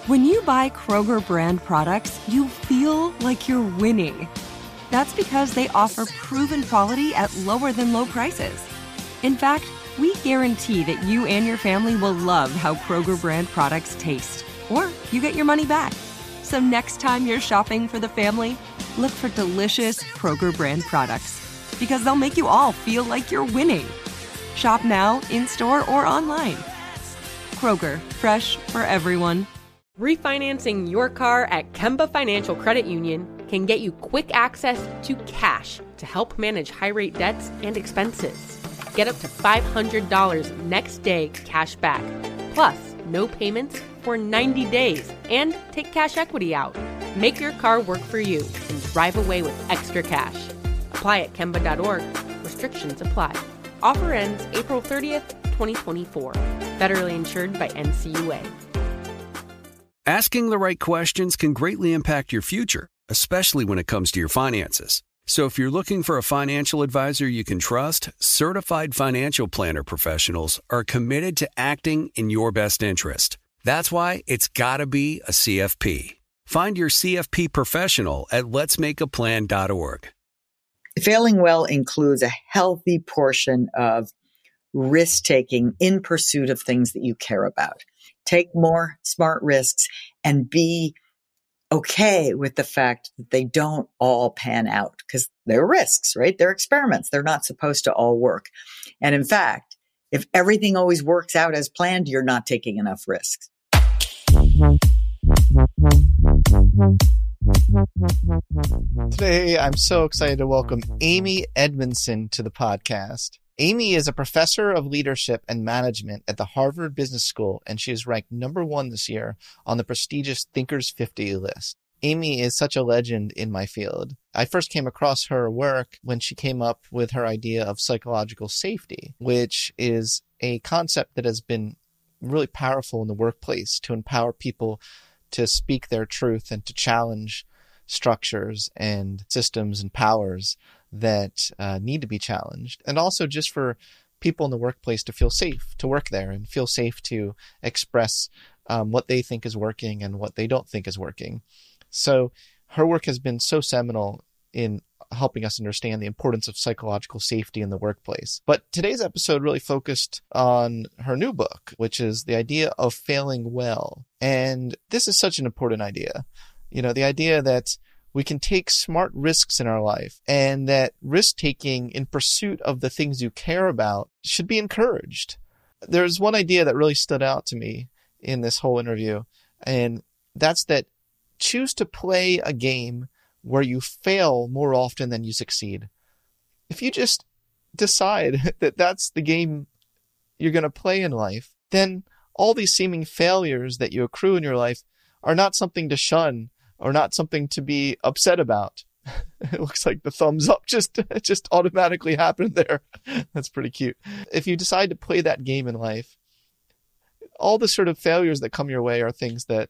When you buy Kroger brand products, you feel like you're winning. That's because they offer proven quality at lower than low prices. In fact, we guarantee that you and your family will love how Kroger brand products taste, or you get your money back. So next time you're shopping for the family, look for delicious Kroger brand products, because they'll make you all feel like you're winning. Shop now, in-store, or online. Kroger, fresh for everyone. Refinancing your car at Kemba Financial Credit Union can get you quick access to cash to help manage high-rate debts and expenses. Get up to $500 next day cash back, plus no payments for 90 days, and take cash equity out. Make your car work for you and drive away with extra cash. Apply at Kemba.org. Restrictions apply. Offer ends April 30th, 2024. Federally insured by NCUA. Asking the right questions can greatly impact your future, especially when it comes to your finances. So if you're looking for a financial advisor you can trust, certified financial planner professionals are committed to acting in your best interest. That's why it's got to be a CFP. Find your CFP professional at letsmakeaplan.org. Failing well includes a healthy portion of risk-taking in pursuit of things that you care about. Take more smart risks and be okay with the fact that they don't all pan out, because they're risks, right? They're experiments. They're not supposed to all work. And in fact, if everything always works out as planned, you're not taking enough risks. Today, I'm so excited to welcome Amy Edmondson to the podcast. Amy is a professor of leadership and management at the Harvard Business School, and she is ranked #1 this year on the prestigious Thinkers 50 list. Amy is such a legend in my field. I first came across her work when she came up with her idea of psychological safety, which is a concept that has been really powerful in the workplace to empower people to speak their truth and to challenge structures and systems and powers that need to be challenged. And also just for people in the workplace to feel safe to work there and feel safe to express what they think is working and what they don't think is working. So her work has been so seminal in helping us understand the importance of psychological safety in the workplace. But today's episode really focused on her new book, which is the idea of failing well. And this is such an important idea. You know, the idea that we can take smart risks in our life, and that risk-taking in pursuit of the things you care about should be encouraged. There's one idea that really stood out to me in this whole interview, and that's that choose to play a game where you fail more often than you succeed. If you just decide that that's the game you're going to play in life, then all these seeming failures that you accrue in your life are not something to shun or not something to be upset about. It looks like the thumbs up just automatically happened there. That's pretty cute. If you decide to play that game in life, all the sort of failures that come your way are things that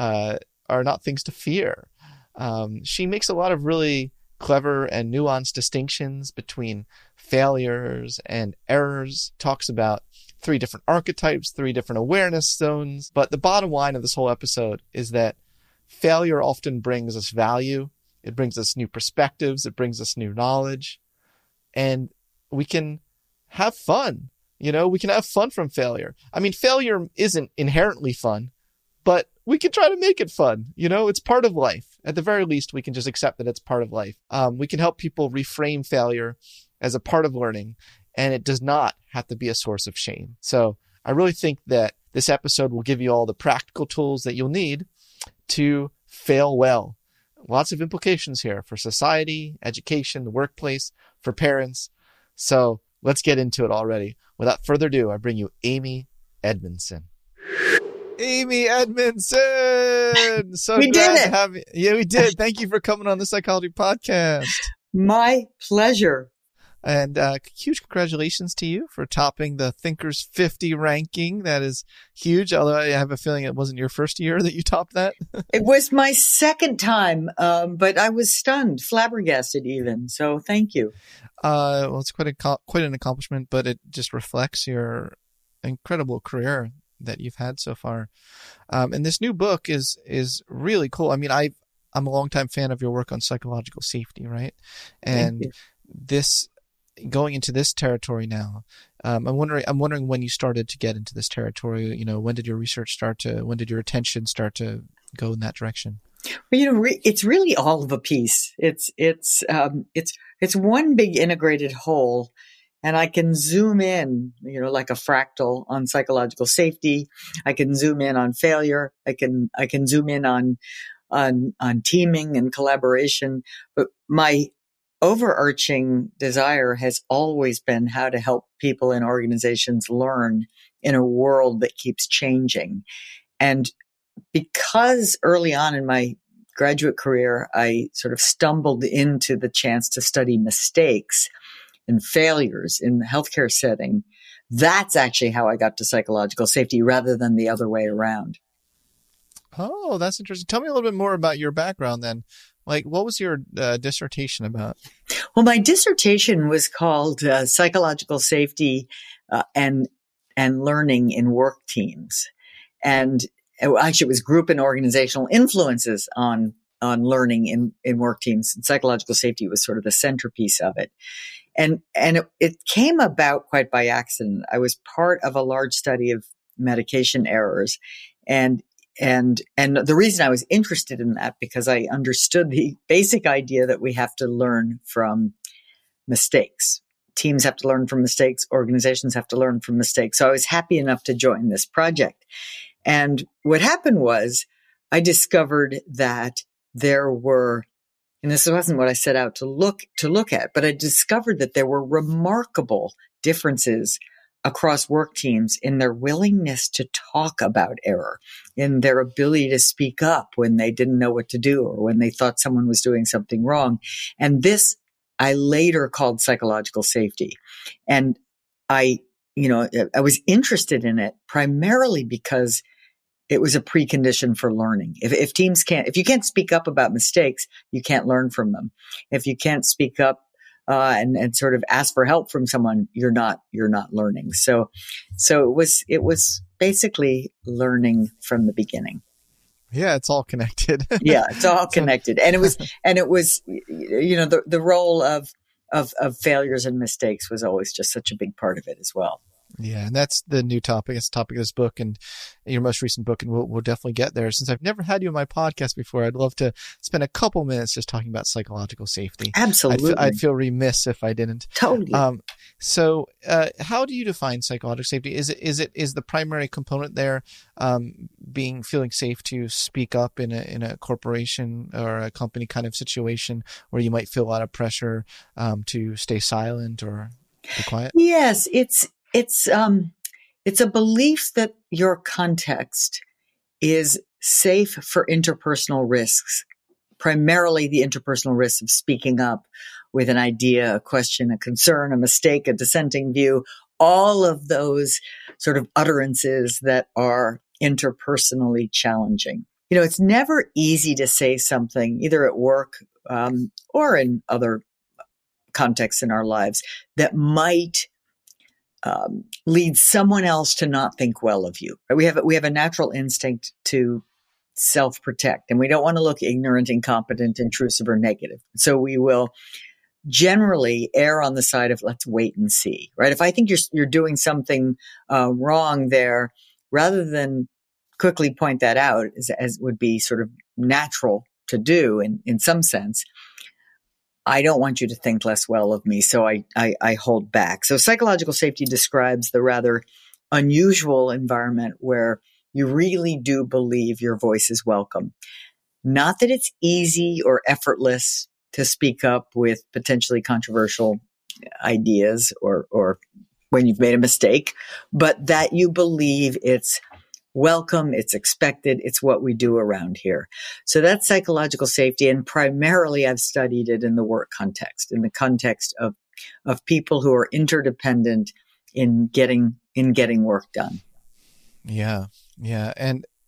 are not things to fear. She makes a lot of really clever and nuanced distinctions between failures and errors, talks about 3 different archetypes, 3 different awareness zones. But the bottom line of this whole episode is that failure often brings us value. It brings us new perspectives. It brings us new knowledge. And we can have fun. You know, we can have fun from failure. I mean, failure isn't inherently fun, but we can try to make it fun. You know, it's part of life. At the very least, we can just accept that it's part of life. We can help people reframe failure as a part of learning, and it does not have to be a source of shame. So I really think that this episode will give you all the practical tools that you'll need to fail well. Lots of implications here for society, education, the workplace, for parents. So let's get into it already. Without further ado, I bring you Amy Edmondson. Amy Edmondson! So we glad did it! to have you. Yeah, we did. Thank you for coming on the Psychology Podcast. My pleasure. And huge congratulations to you for topping the Thinkers 50 ranking. That is huge, although I have a feeling it wasn't your first year that you topped that. It was my second time, but I was stunned, flabbergasted even. So thank you. Well, it's quite an accomplishment, but it just reflects your incredible career that you've had so far. And this new book is really cool. I mean, I'm a longtime fan of your work on psychological safety, right? And this going into this territory now, I'm wondering when you started to get into this territory. You know, when did your research when did your attention start to go in that direction? Well, you know, it's really all of a piece. It's one big integrated whole, and I can zoom in, you know, like a fractal on psychological safety. I can zoom in on failure. I can zoom in on teaming and collaboration. But my overarching desire has always been how to help people and organizations learn in a world that keeps changing. And because early on in my graduate career, I sort of stumbled into the chance to study mistakes and failures in the healthcare setting, that's actually how I got to psychological safety rather than the other way around. Oh, that's interesting. Tell me a little bit more about your background then. Like, what was your dissertation about? Well, my dissertation was called Psychological Safety and Learning in Work Teams. And actually, it was group and organizational influences on learning in work teams. And psychological safety was sort of the centerpiece of it. And it came about quite by accident. I was part of a large study of medication errors. And the reason I was interested in that, because I understood the basic idea that we have to learn from mistakes. Teams have to learn from mistakes. Organizations have to learn from mistakes. So I was happy enough to join this project. And what happened was I discovered that there were, and this wasn't what I set out to look at, but I discovered that there were remarkable differences across work teams in their willingness to talk about error, in their ability to speak up when they didn't know what to do or when they thought someone was doing something wrong. And this I later called psychological safety. And I was interested in it primarily because it was a precondition for learning. If you can't speak up about mistakes, you can't learn from them. If you can't speak up and sort of ask for help from someone, you're not learning. So it was basically learning from the beginning. Yeah, it's all connected. Yeah, it's all connected. And it was the role of failures and mistakes was always just such a big part of it as well. Yeah, and that's the new topic. It's the topic of this book and your most recent book, and we'll definitely get there. Since I've never had you on my podcast before, I'd love to spend a couple minutes just talking about psychological safety. Absolutely. I'd feel remiss if I didn't. Totally. So how do you define psychological safety? Is the primary component there feeling safe to speak up in a corporation or a company kind of situation where you might feel a lot of pressure to stay silent or be quiet? Yes, it's a belief that your context is safe for interpersonal risks, primarily the interpersonal risks of speaking up with an idea, a question, a concern, a mistake, a dissenting view, all of those sort of utterances that are interpersonally challenging. You know, it's never easy to say something either at work or in other contexts in our lives that might lead someone else to not think well of you. We have a natural instinct to self-protect, and we don't want to look ignorant, incompetent, intrusive, or negative. So we will generally err on the side of let's wait and see, right? If I think you're doing something wrong there, rather than quickly point that out, as would be sort of natural to do in some sense, I don't want you to think less well of me, so I hold back. So psychological safety describes the rather unusual environment where you really do believe your voice is welcome. Not that it's easy or effortless to speak up with potentially controversial ideas or when you've made a mistake, but that you believe it's welcome, it's expected, it's what we do around here. So that's psychological safety, and primarily I've studied it in the work context, in the context of people who are interdependent in getting work done. Yeah. And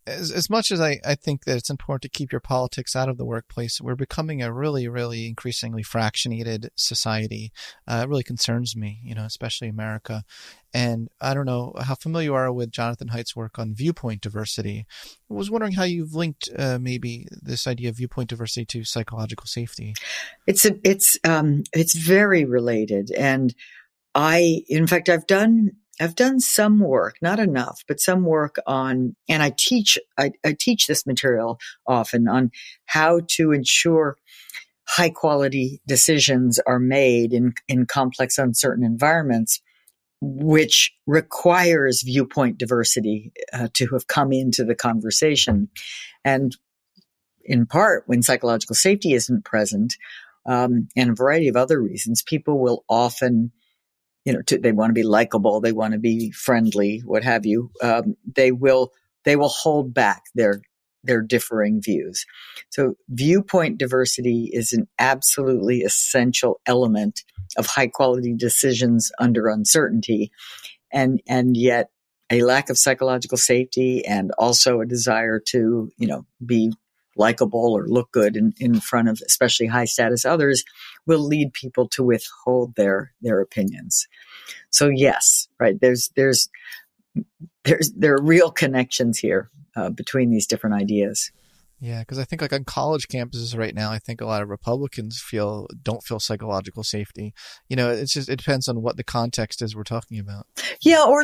as much as I think that it's important to keep your politics out of the workplace, we're becoming a really, really increasingly fractionated society. It really concerns me, especially America. And I don't know how familiar you are with Jonathan Haidt's work on viewpoint diversity. I was wondering how you've linked maybe this idea of viewpoint diversity to psychological safety. It's very related. And in fact, I've done some work, not enough, but some work on, and I teach this material often on how to ensure high quality decisions are made in complex, uncertain environments, which requires viewpoint diversity to have come into the conversation. And in part, when psychological safety isn't present, and a variety of other reasons, people will often, they want to be likable, they want to be friendly, what have you. They will hold back their differing views. So viewpoint diversity is an absolutely essential element of high quality decisions under uncertainty. And yet a lack of psychological safety and also a desire to, be likable or look good in front of especially high status others will lead people to withhold their opinions. So yes, right. There are real connections here between these different ideas. Yeah, because I think like on college campuses right now, I think a lot of Republicans don't feel psychological safety. It depends on what the context is we're talking about. Yeah, or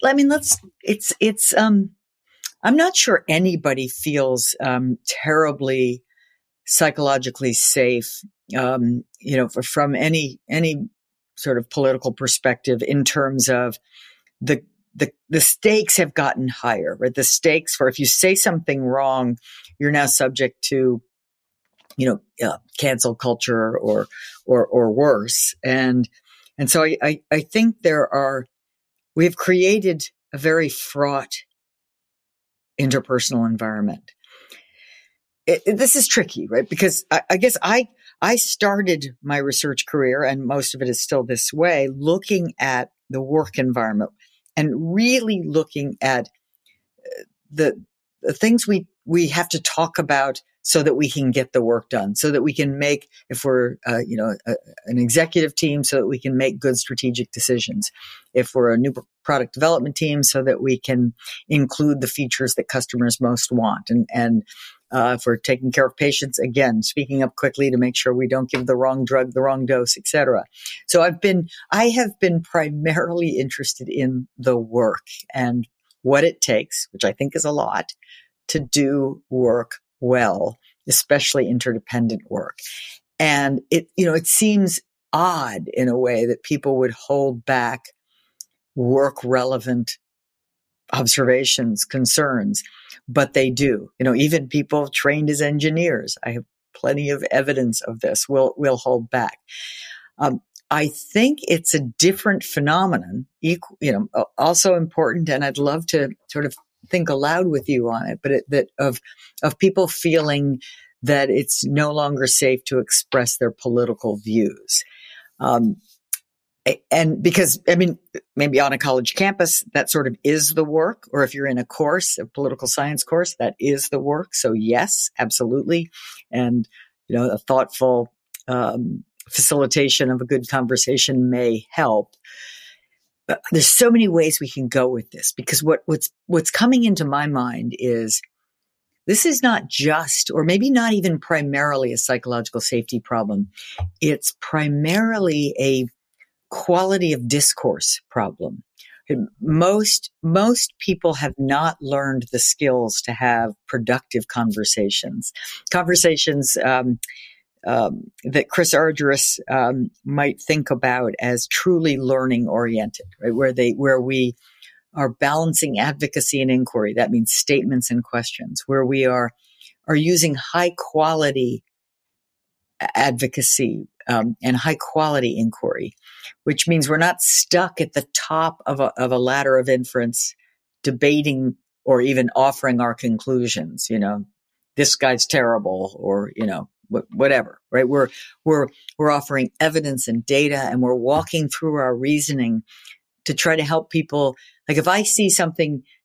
I'm not sure anybody feels terribly psychologically safe, from any sort of political perspective in terms of the stakes have gotten higher, right? The stakes for if you say something wrong, you're now subject to, cancel culture or worse. And so I think we have created a very fraught interpersonal environment. This is tricky, right? Because I guess I started my research career, and most of it is still this way, looking at the work environment and really looking at the things we have to talk about so that we can get the work done, so that we can make, if we're, an executive team, so that we can make good strategic decisions. If we're a new product development team, so that we can include the features that customers most want. And if we're taking care of patients, again, speaking up quickly to make sure we don't give the wrong drug, the wrong dose, et cetera. So I have been primarily interested in the work and what it takes, which I think is a lot, to do work well, especially interdependent work. And it seems odd in a way that people would hold back work relevant observations, concerns, but they do. Even people trained as engineers, I have plenty of evidence of this, will hold back. I think it's a different phenomenon, also important, and I'd love to sort of think aloud with you on it, but of people feeling that it's no longer safe to express their political views. And because, maybe on a college campus, that sort of is the work, or if you're in a political science course, that is the work. So yes, absolutely. And, a thoughtful, facilitation of a good conversation may help. But there's so many ways we can go with this, because what's coming into my mind is this is not just, or maybe not even primarily, a psychological safety problem. It's primarily a quality of discourse problem. Most people have not learned the skills to have productive conversations that Chris Argyris might think about as truly learning oriented, right? Where we are balancing advocacy and inquiry. That means statements and questions, where we are using high quality advocacy and high quality inquiry, which means we're not stuck at the top of a ladder of inference, debating or even offering our conclusions. This guy's terrible, or whatever, right? We're offering evidence and data, and we're walking through our reasoning to try to help people. Like if I see something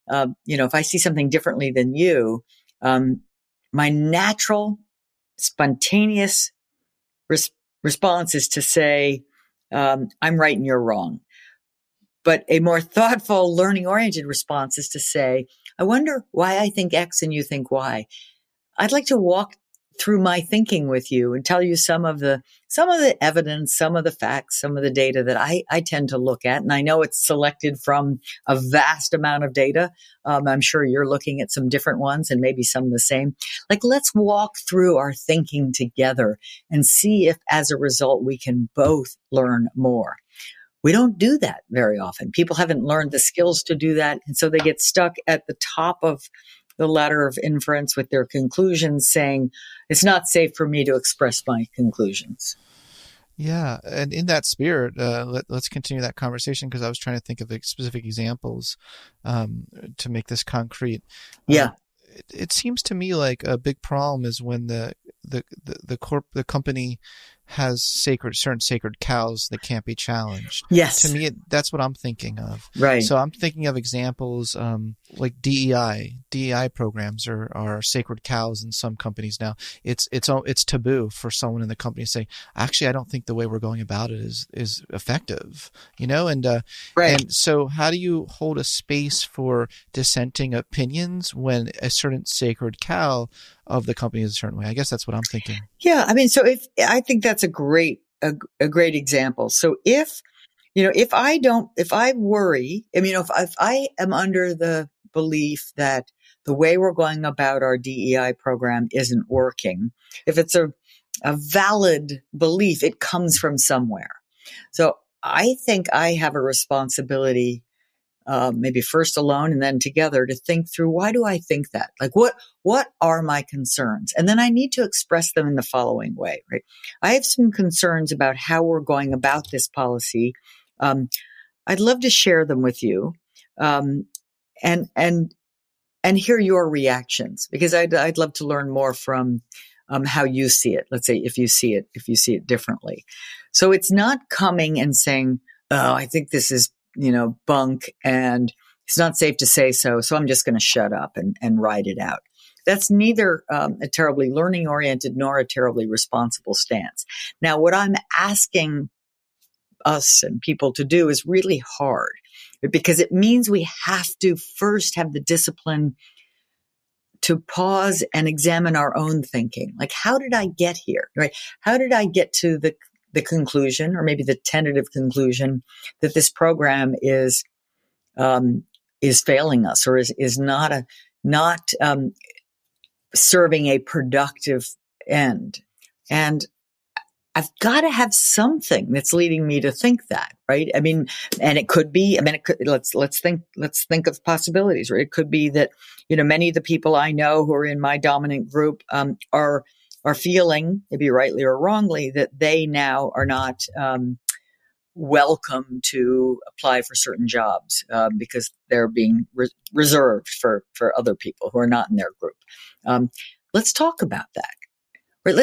if I see something differently than you, my natural, spontaneous response is to say, I'm right and you're wrong. But a more thoughtful, learning-oriented response is to say, I wonder why I think X and you think Y. I'd like to walk through my thinking with you and tell you some of the evidence, some of the facts, some of the data that I tend to look at. And I know it's selected from a vast amount of data. I'm sure you're looking at some different ones and maybe some the same. Like, let's walk through our thinking together and see if as a result we can both learn more. We don't do that very often. People haven't learned the skills to do that. And so they get stuck at the top of the ladder of inference with their conclusions, saying, it's not safe for me to express my conclusions. Yeah. And in that spirit, let's continue that conversation, because I was trying to think of specific examples to make this concrete. Yeah. It seems to me like a big problem is when the company has certain sacred cows that can't be challenged. Yes. To me, that's what I'm thinking of. Right. So I'm thinking of examples like DEI. DEI programs are sacred cows in some companies now. It's taboo for someone in the company to say, actually, I don't think the way we're going about it is effective. And right. And so how do you hold a space for dissenting opinions when a certain sacred cow of the company is a certain way? I guess that's what I'm thinking. Yeah. I mean, so I think that's a great example. So if I worry, if I am under the belief that the way we're going about our DEI program isn't working, if it's a valid belief, it comes from somewhere. So I think I have a responsibility, maybe first alone and then together, to think through, why do I think that? Like, what are my concerns? And then I need to express them in the following way, right? I have some concerns about how we're going about this policy. I'd love to share them with you, and hear your reactions, because I'd love to learn more from how you see it. Let's say if you see it differently. So it's not coming and saying, "Oh, I think this is bunk, and it's not safe to say so I'm just going to shut up and ride it out." That's neither a terribly learning-oriented nor a terribly responsible stance. Now, what I'm asking us and people to do is really hard, because it means we have to first have the discipline to pause and examine our own thinking. Like, how did I get here? Right? How did I get to the conclusion, or maybe the tentative conclusion, that this program is failing us, or is not serving a productive end? And I've got to have something that's leading me to think that, right? I mean, and it could be, let's think of possibilities, right? It could be that, many of the people I know who are in my dominant group, are feeling, maybe rightly or wrongly, that they now are not, welcome to apply for certain jobs, because they're being reserved for other people who are not in their group. Let's talk about that. Right,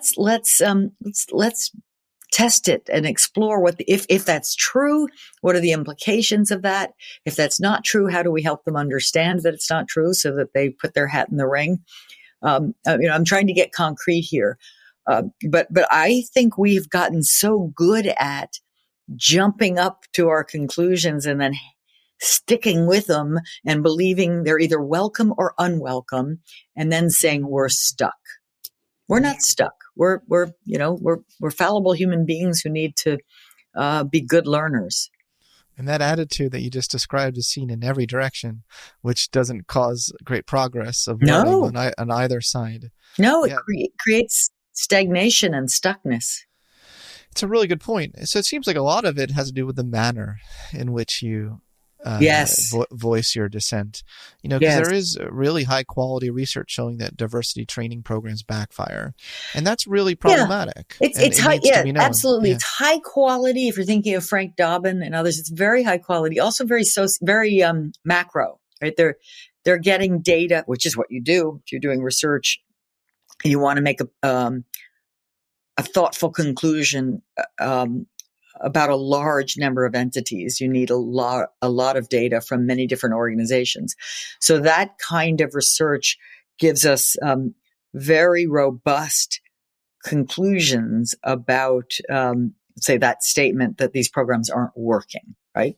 let's test it and explore if that's true, what are the implications of that? If that's not true, how do we help them understand that it's not true so that they put their hat in the ring? I'm trying to get concrete here, but I think we've gotten so good at jumping up to our conclusions and then sticking with them and believing they're either welcome or unwelcome, and then saying we're stuck. We're not stuck. We're fallible human beings who need to be good learners. And that attitude that you just described is seen in every direction, which doesn't cause great progress of learning on either side. No, it creates stagnation and stuckness. It's a really good point. So it seems like a lot of it has to do with the manner in which you voice your dissent. Because there is really high quality research showing that diversity training programs backfire, and that's really problematic. It's high, absolutely. Yeah. It's high quality. If you're thinking of Frank Dobbin and others, it's very high quality. Also very macro. Right? They're getting data, which is what you do if you're doing research. You want to make a thoughtful conclusion about a large number of entities. You need a lot of data from many different organizations. So that kind of research gives us very robust conclusions about, say, that statement that these programs aren't working, right?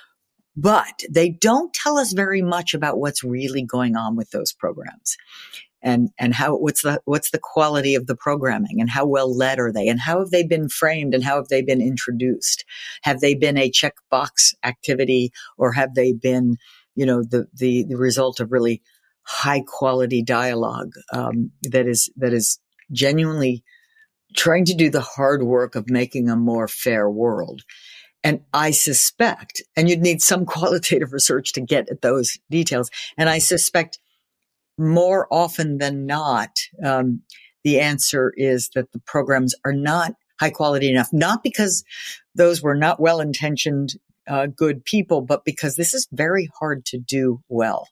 But they don't tell us very much about what's really going on with those programs. And how, what's the quality of the programming, and how well led are they, and how have they been framed, and how have they been introduced? Have they been a checkbox activity, or have they been, the result of really high quality dialogue, that is genuinely trying to do the hard work of making a more fair world? And I suspect, and you'd need some qualitative research to get at those details, and I suspect more often than not, the answer is that the programs are not high quality enough, not because those were not well-intentioned, good people, but because this is very hard to do well.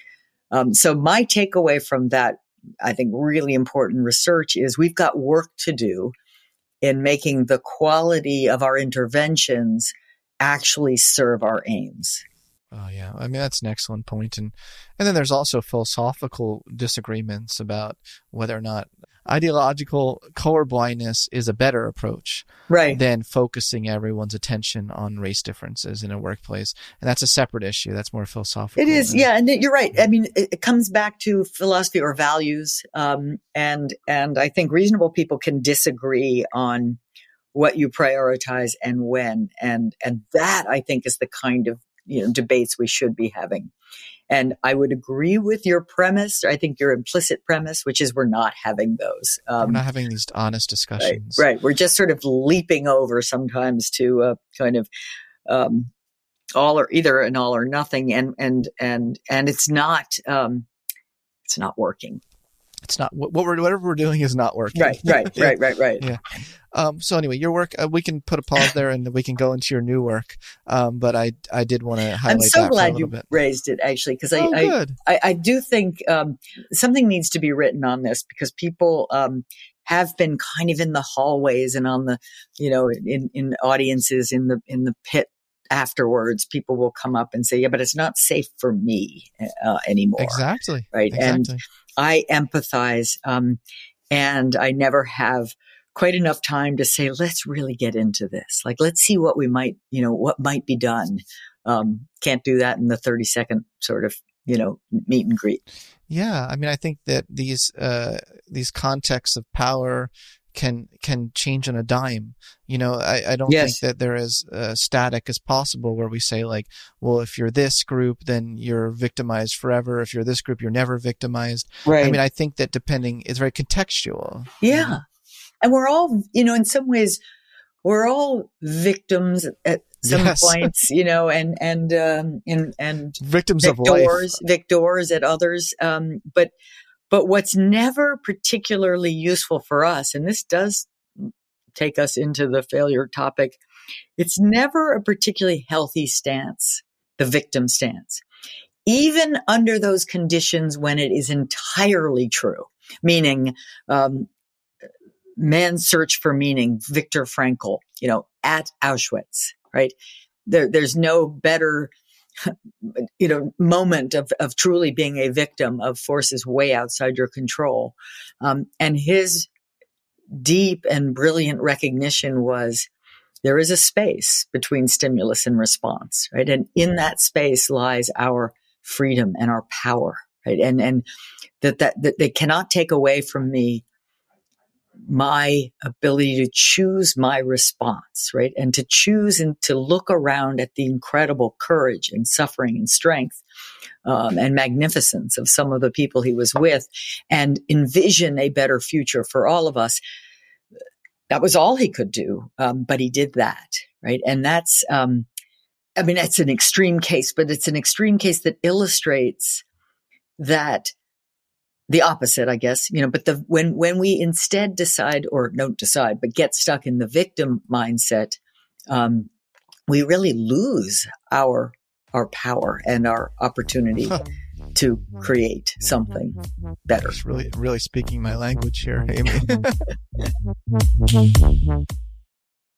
So my takeaway from that, I think, really important research is we've got work to do in making the quality of our interventions actually serve our aims. Oh, yeah. I mean, that's an excellent point. And then there's also philosophical disagreements about whether or not ideological colorblindness is a better approach than focusing everyone's attention on race differences in a workplace. And that's a separate issue. That's more philosophical. It is. Yeah. And you're right. I mean, it comes back to philosophy or values. And I think reasonable people can disagree on what you prioritize and when. And that, I think, is the kind of debates we should be having. And I would agree with your premise. I think your implicit premise, which is we're not having those. We're not having these honest discussions. Right. We're just sort of leaping over sometimes to kind of all or either an all or nothing. And it's not working. It's not whatever we're doing is not working. Right. Yeah. So anyway, your work, we can put a pause there and we can go into your new work. But I did want to highlight that. I'm so glad you raised it, actually, because I do think something needs to be written on this, because people have been kind of in the hallways and on the, in audiences in the pit afterwards. People will come up and say, yeah, but it's not safe for me anymore. Exactly. Right. Exactly. And I empathize, and I never have quite enough time to say, let's really get into this. Like, let's see what we might, what might be done. Can't do that in the 30-second sort of, meet and greet. Yeah. I mean, I think that these contexts of power can change on a dime. I don't think that they're as static as possible, where we say, like, well, if you're this group, then you're victimized forever. If you're this group, you're never victimized. Right. I mean, I think that it's very contextual. Yeah. And we're all, in some ways, we're all victims at some points, and victims of life, victors at others. But what's never particularly useful for us, and this does take us into the failure topic, it's never a particularly healthy stance, the victim stance, even under those conditions when it is entirely true, meaning man's search for meaning, Viktor Frankl, at Auschwitz, right? There's no better moment of truly being a victim of forces way outside your control. And his deep and brilliant recognition was there is a space between stimulus and response, right? And in that space lies our freedom and our power, right? And that they cannot take away from me my ability to choose my response, right? And to choose and to look around at the incredible courage and suffering and strength and magnificence of some of the people he was with and envision a better future for all of us. That was all he could do. But he did that, right? And that's, that's an extreme case, but it's an extreme case that illustrates that the opposite, I guess, but when we instead decide, or don't decide, but get stuck in the victim mindset, we really lose our power and our opportunity to create something better. It's really speaking my language here, Amy.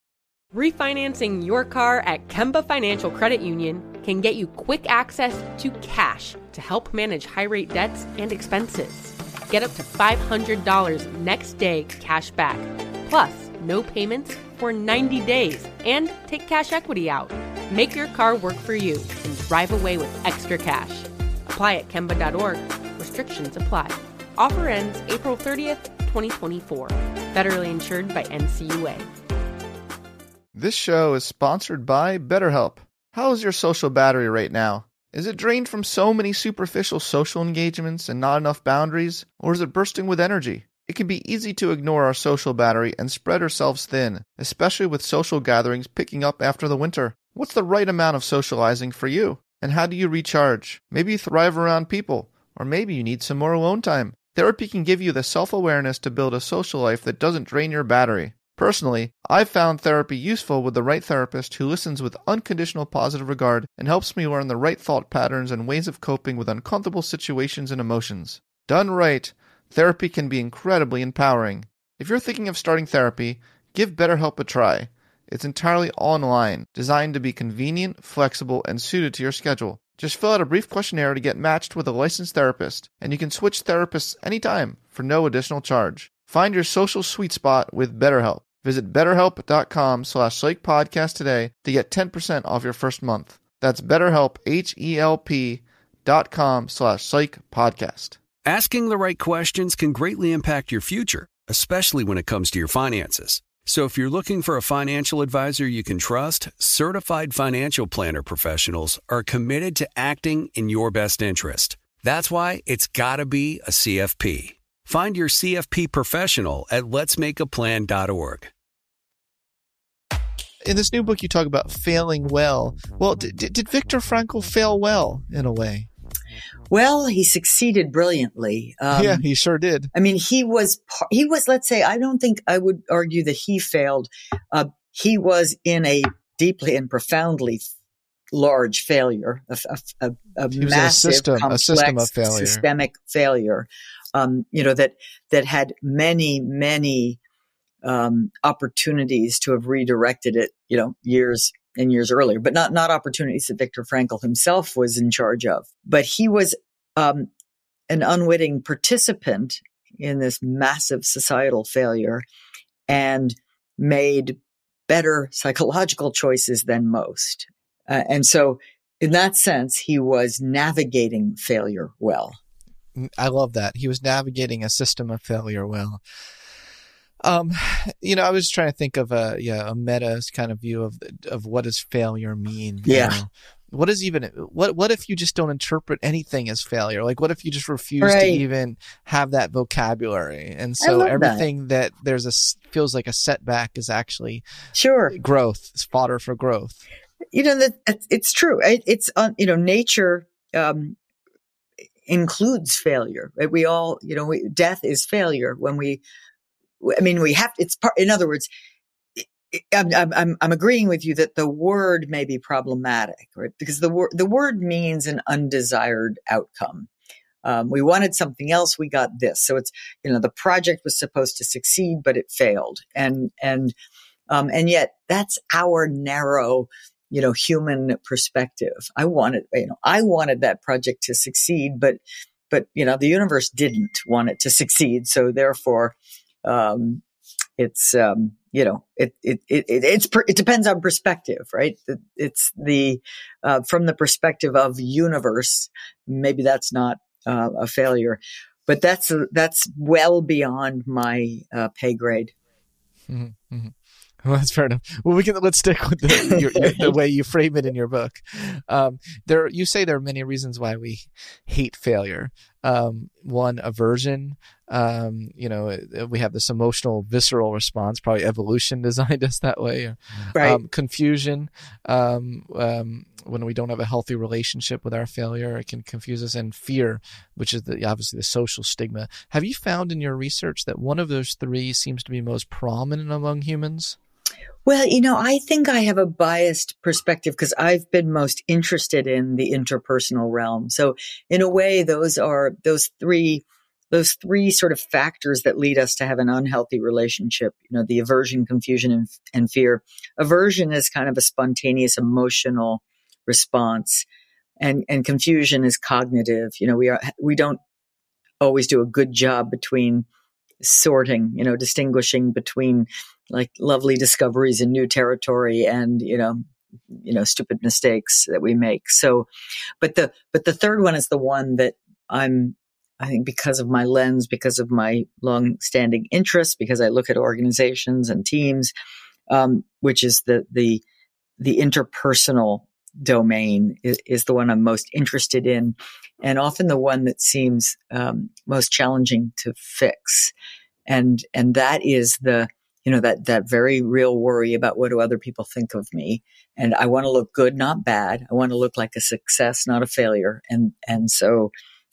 Refinancing your car at Kemba Financial Credit Union can get you quick access to cash to help manage high-rate debts and expenses. Get up to $500 next day cash back, plus no payments for 90 days, and take cash equity out. Make your car work for you and drive away with extra cash. Apply at Kemba.org. Restrictions apply. Offer ends April 30th, 2024. Federally insured by NCUA. This show is sponsored by BetterHelp. How is your social battery right now? Is it drained from so many superficial social engagements and not enough boundaries? Or is it bursting with energy? It can be easy to ignore our social battery and spread ourselves thin, especially with social gatherings picking up after the winter. What's the right amount of socializing for you? And how do you recharge? Maybe you thrive around people, or maybe you need some more alone time. Therapy can give you the self-awareness to build a social life that doesn't drain your battery. Personally, I've found therapy useful with the right therapist who listens with unconditional positive regard and helps me learn the right thought patterns and ways of coping with uncomfortable situations and emotions. Done right, therapy can be incredibly empowering. If you're thinking of starting therapy, give BetterHelp a try. It's entirely online, designed to be convenient, flexible, and suited to your schedule. Just fill out a brief questionnaire to get matched with a licensed therapist, and you can switch therapists anytime for no additional charge. Find your social sweet spot with BetterHelp. Visit BetterHelp.com/PsychPodcast today to get 10% off your first month. That's BetterHelp, HELP.com/PsychPodcast. Asking the right questions can greatly impact your future, especially when it comes to your finances. So if you're looking for a financial advisor you can trust, certified financial planner professionals are committed to acting in your best interest. That's why it's got to be a CFP. Find your CFP professional at letsmakeaplan.org. In this new book, you talk about failing well. Well, did Viktor Frankl fail well in a way? Well, he succeeded brilliantly. Yeah, he sure did. I mean, he was, let's say, I don't think I would argue that he failed. He was in a deeply and profoundly large failure, a massive, complex, systemic failure. That had many opportunities to have redirected it, years and years earlier, but not opportunities that Viktor Frankl himself was in charge of. But he was an unwitting participant in this massive societal failure and made better psychological choices than most. And so in that sense, he was navigating failure well. I love that. He was navigating a system of failure well. I was trying to think of a meta kind of view of what does failure mean? Yeah. What if you just don't interpret anything as failure? Like, what if you just refuse to even have that vocabulary? And so everything that feels like a setback is actually growth. It's fodder for growth. It's true. It's nature includes failure. Right? We all, death is failure when we have, it's part, in other words, I'm agreeing with you that the word may be problematic, right? Because the word means an undesired outcome. We wanted something else. We got this. So it's, the project was supposed to succeed, but it failed. And yet that's our narrow, human perspective. I wanted that project to succeed, but the universe didn't want it to succeed. So therefore, it depends on perspective, right? It's from the perspective of universe, maybe that's not a failure, but that's well beyond my pay grade. Mm-hmm. Mm-hmm. Well, that's fair enough. Well, let's stick with the way you frame it in your book. You say there are many reasons why we hate failure. One, aversion. We have this emotional, visceral response. Probably evolution designed us that way. Right. Confusion. When we don't have a healthy relationship with our failure, it can confuse us. And fear, which is obviously the social stigma. Have you found in your research that one of those three seems to be most prominent among humans? Well, I think I have a biased perspective because I've been most interested in the interpersonal realm. So in a way, those three those three sort of factors that lead us to have an unhealthy relationship, the aversion, confusion, and fear. Aversion is kind of a spontaneous emotional response, and confusion is cognitive. We don't always do a good job between sorting, distinguishing between like lovely discoveries in new territory and, stupid mistakes that we make. So, but the third one is the one that I think because of my lens, because of my long-standing interest, because I look at organizations and teams, which is the interpersonal domain is the one I'm most interested in, and often the one that seems most challenging to fix. And that is that very real worry about what do other people think of me. And I want to look good, not bad. I want to look like a success, not a failure. And so,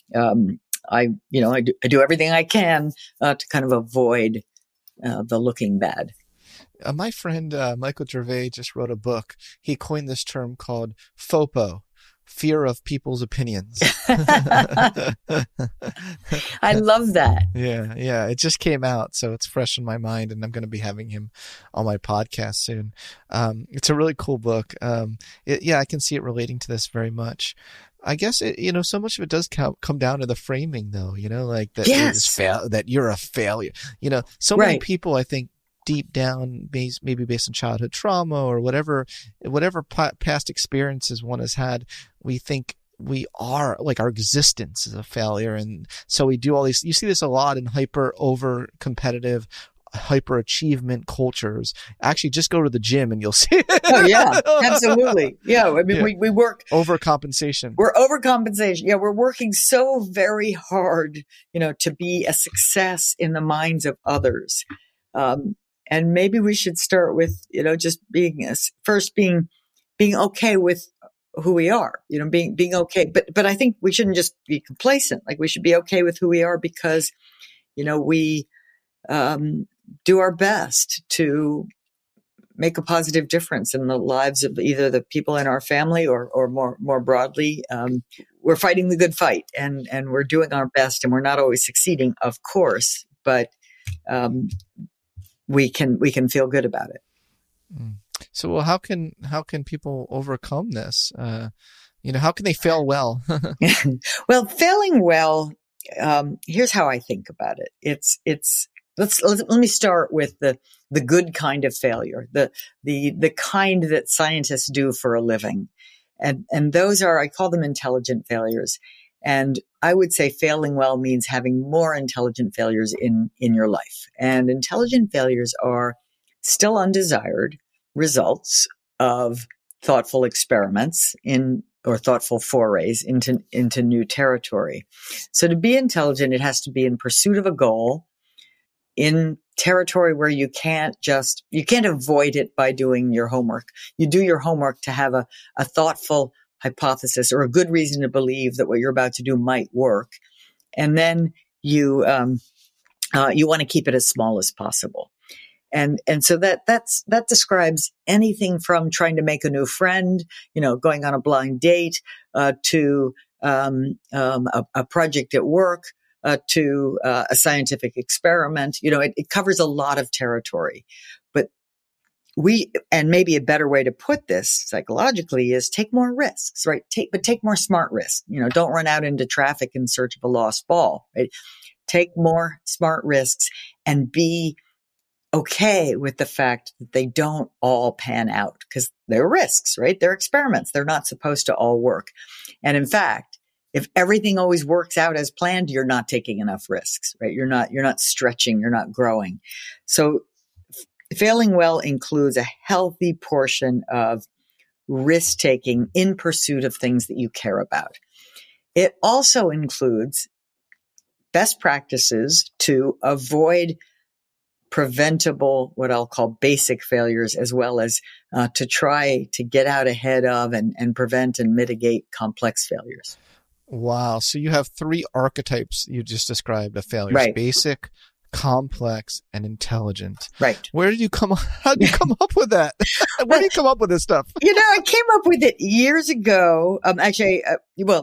I do everything I can to kind of avoid the looking bad. My friend Michael Gervais just wrote a book. He coined this term called FOPO, fear of people's opinions. I love that. Yeah. It just came out, so it's fresh in my mind, and I'm going to be having him on my podcast soon. It's a really cool book. I can see it relating to this very much. I guess so much of it does come down to the framing, though. Like that, yes. That you're a failure. So right. Many people, I think, deep down, maybe based on childhood trauma or whatever past experiences one has had, we think we are, like, our existence is a failure, and so we do all these. You see this a lot in over competitive, hyper achievement cultures. Actually, just go to the gym and you'll see it. Oh yeah, absolutely. Yeah. I mean, we work overcompensation. We're overcompensation. Yeah. We're working so very hard, to be a success in the minds of others. And maybe we should start with, just being okay with who we are, being okay. But I think we shouldn't just be complacent. Like, we should be okay with who we are because, we, do our best to make a positive difference in the lives of either the people in our family or more broadly. We're fighting the good fight, and we're doing our best, and we're not always succeeding, of course, but we can feel good about it. So, well, how can people overcome this? How can they fail well? Well, failing well. Here's how I think about it. Let me start with the good kind of failure, the kind that scientists do for a living. And those are, I call them intelligent failures. And I would say failing well means having more intelligent failures in your life. And intelligent failures are still undesired results of thoughtful experiments or thoughtful forays into new territory. So to be intelligent, it has to be in pursuit of a goal, in territory where you can't avoid it by doing your homework. You do your homework to have a thoughtful hypothesis or a good reason to believe that what you're about to do might work. And then you want to keep it as small as possible. And so that describes anything from trying to make a new friend, going on a blind date, to a project at work, to a scientific experiment. It covers a lot of territory. But and maybe a better way to put this psychologically is take more risks, right? Take more smart risks. Don't run out into traffic in search of a lost ball, right? Take more smart risks and be okay with the fact that they don't all pan out, because they're risks, right? They're experiments. They're not supposed to all work. And in fact, if everything always works out as planned, you're not taking enough risks, right? You're not stretching, you're not growing. So failing well includes a healthy portion of risk taking in pursuit of things that you care about. It also includes best practices to avoid preventable, what I'll call basic failures, as well as to try to get out ahead of and prevent and mitigate complex failures. Wow. So you have three archetypes you just described of failures: right. Basic, complex, and intelligent. Right. How did you come up with that? Where do you come up with this stuff? I came up with it years ago.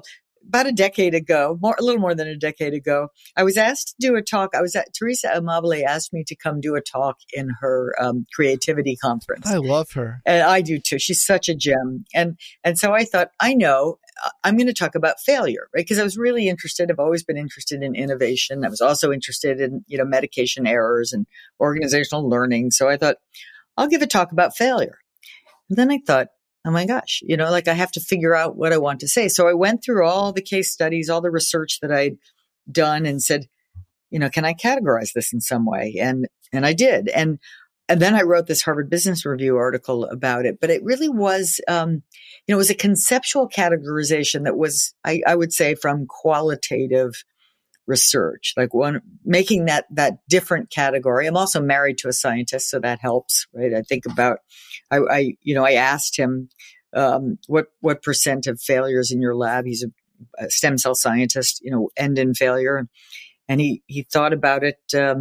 a decade ago, a little more than a decade ago, I was asked to do a talk. Teresa Amabile asked me to come do a talk in her creativity conference. I love her. And I do too. She's such a gem. And so I thought, I know I'm going to talk about failure, right? Because I was really interested. I've always been interested in innovation. I was also interested in, medication errors and organizational learning. So I thought, I'll give a talk about failure. And then I thought, oh my gosh, I have to figure out what I want to say. So I went through all the case studies, all the research that I'd done and said, can I categorize this in some way? And I did. And then I wrote this Harvard Business Review article about it, but it really was, it was a conceptual categorization that was, I would say, from qualitative research, like making that different category. I'm also married to a scientist, so that helps, right? I think about, I asked him, what percent of failures in your lab? He's a stem cell scientist, end in failure. And he thought about it,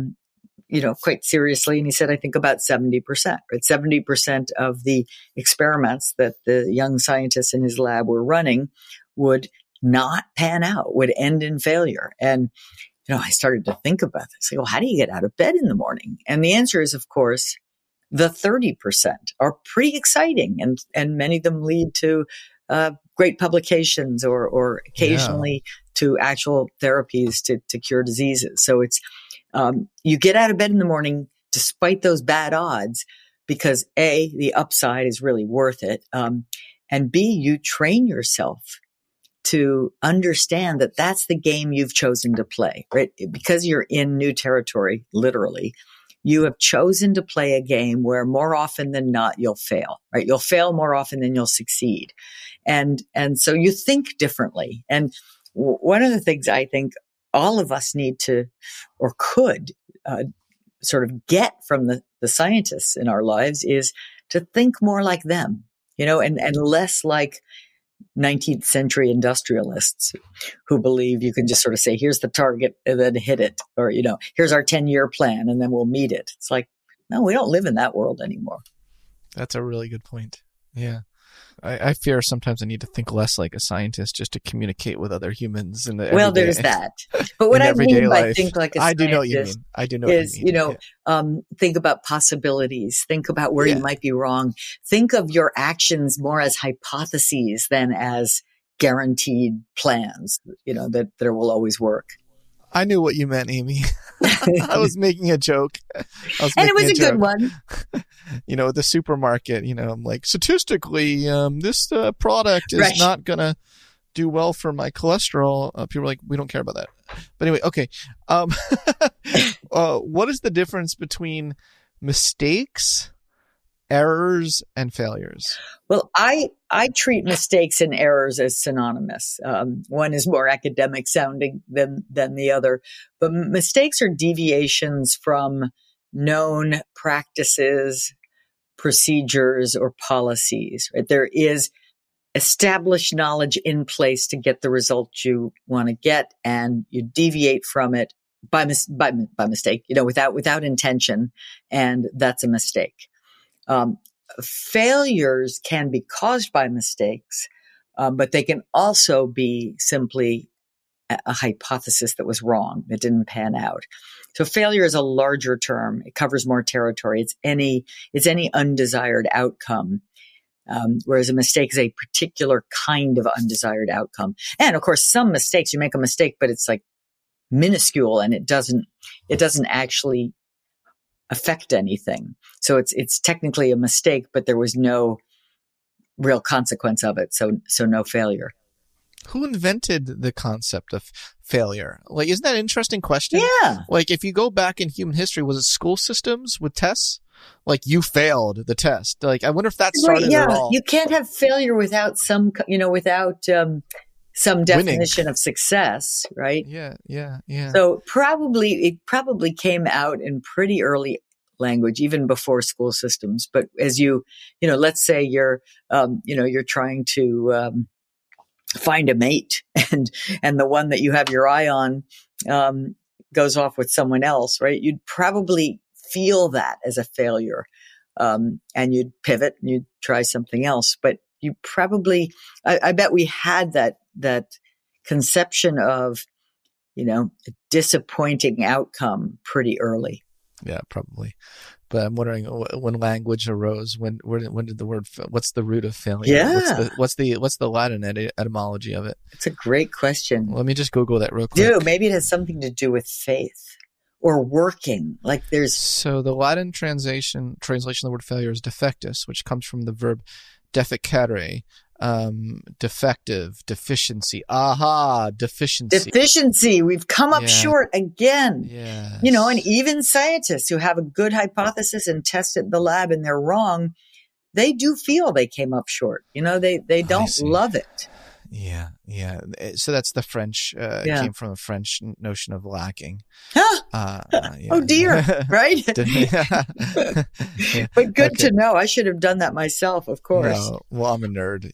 quite seriously. And he said, I think about 70%, right? 70% of the experiments that the young scientists in his lab were running would not pan out, would end in failure. And, I started to think about this. Like, well, how do you get out of bed in the morning? And the answer is, of course, the 30% are pretty exciting. And many of them lead to great publications or occasionally to actual therapies to cure diseases. So it's, you get out of bed in the morning despite those bad odds because A, the upside is really worth it. And B, you train yourself to understand that that's the game you've chosen to play, right? Because you're in new territory, literally, you have chosen to play a game where more often than not, you'll fail, right? You'll fail more often than you'll succeed. And so you think differently. And one of the things I think all of us need to, or could, sort of get from the scientists in our lives is to think more like them, and less like 19th century industrialists who believe you can just sort of say, here's the target and then hit it. Or, here's our 10-year plan and then we'll meet it. It's like, no, we don't live in that world anymore. That's a really good point. Yeah. I fear sometimes I need to think less like a scientist just to communicate with other humans in the well, there's that. But what I mean by think like a scientist, I do know what you mean. I do know is, what you mean. Think about possibilities. Think about where you might be wrong. Think of your actions more as hypotheses than as guaranteed plans, that will always work. I knew what you meant, Amy. I was making a joke. And it was a good one. The supermarket, I'm like, statistically, this product is not going to do well for my cholesterol. People are like, we don't care about that. But anyway, okay. What is the difference between mistakes, errors, and failures? Well, I treat mistakes and errors as synonymous. One is more academic sounding than the other, but mistakes are deviations from known practices, procedures, or policies. Right? There is established knowledge in place to get the result you want to get, and you deviate from it by mistake, without intention, and that's a mistake. Failures can be caused by mistakes, but they can also be simply a hypothesis that was wrong, that didn't pan out. So failure is a larger term. It covers more territory. It's any undesired outcome, whereas a mistake is a particular kind of undesired outcome. And of course, some mistakes, you make a mistake, but it's like minuscule and it doesn't actually affect anything. So it's technically a mistake, but there was no real consequence of it. So no failure. Who invented the concept of failure? Like, isn't that an interesting question? Yeah. Like, if you go back in human history, was it school systems with tests? Like, you failed the test. Like, I wonder if that started at all. You can't have failure without some definition of success, right? Yeah. So it probably came out in pretty early language, even before school systems. But as let's say you're trying to find a mate, and the one that you have your eye on goes off with someone else, right? You'd probably feel that as a failure, and you'd pivot and you'd try something else. But you probably, I bet we had that conception of, a disappointing outcome pretty early. Yeah, probably. But I'm wondering when language arose, when did the word, what's the root of failure? Yeah. What's the Latin etymology of it? It's a great question. Let me just Google that real quick. Maybe it has something to do with faith or working. So the Latin translation of the word failure is defectus, which comes from the verb defecare, defective, deficiency. Deficiency. We've come up short again. Yes. And even scientists who have a good hypothesis and test it in the lab and they're wrong, they do feel they came up short. They don't love it. Yeah. So that's the French, it came from a French notion of lacking. Oh dear, right? But good to know. I should have done that myself, of course. No, well, I'm a nerd,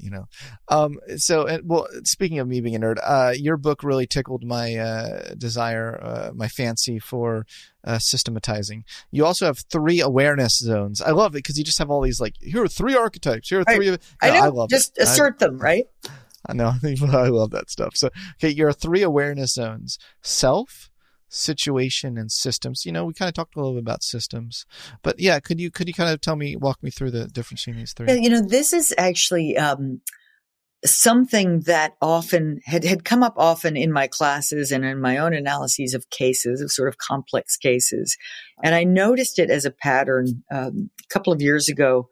speaking of me being a nerd, your book really tickled my desire, my fancy for systematizing. You also have 3 awareness zones. I love it because you just have all these here are 3 archetypes. Here are 3. I love just it. Assert them, right? I know. I love that stuff. So, your 3 awareness zones: self, situation, and systems. We kind of talked a little bit about systems, but could you kind of walk me through the difference between these 3? Yeah, this is actually something that often had come up often in my classes and in my own analyses of cases, of sort of complex cases. And I noticed it as a pattern a couple of years ago.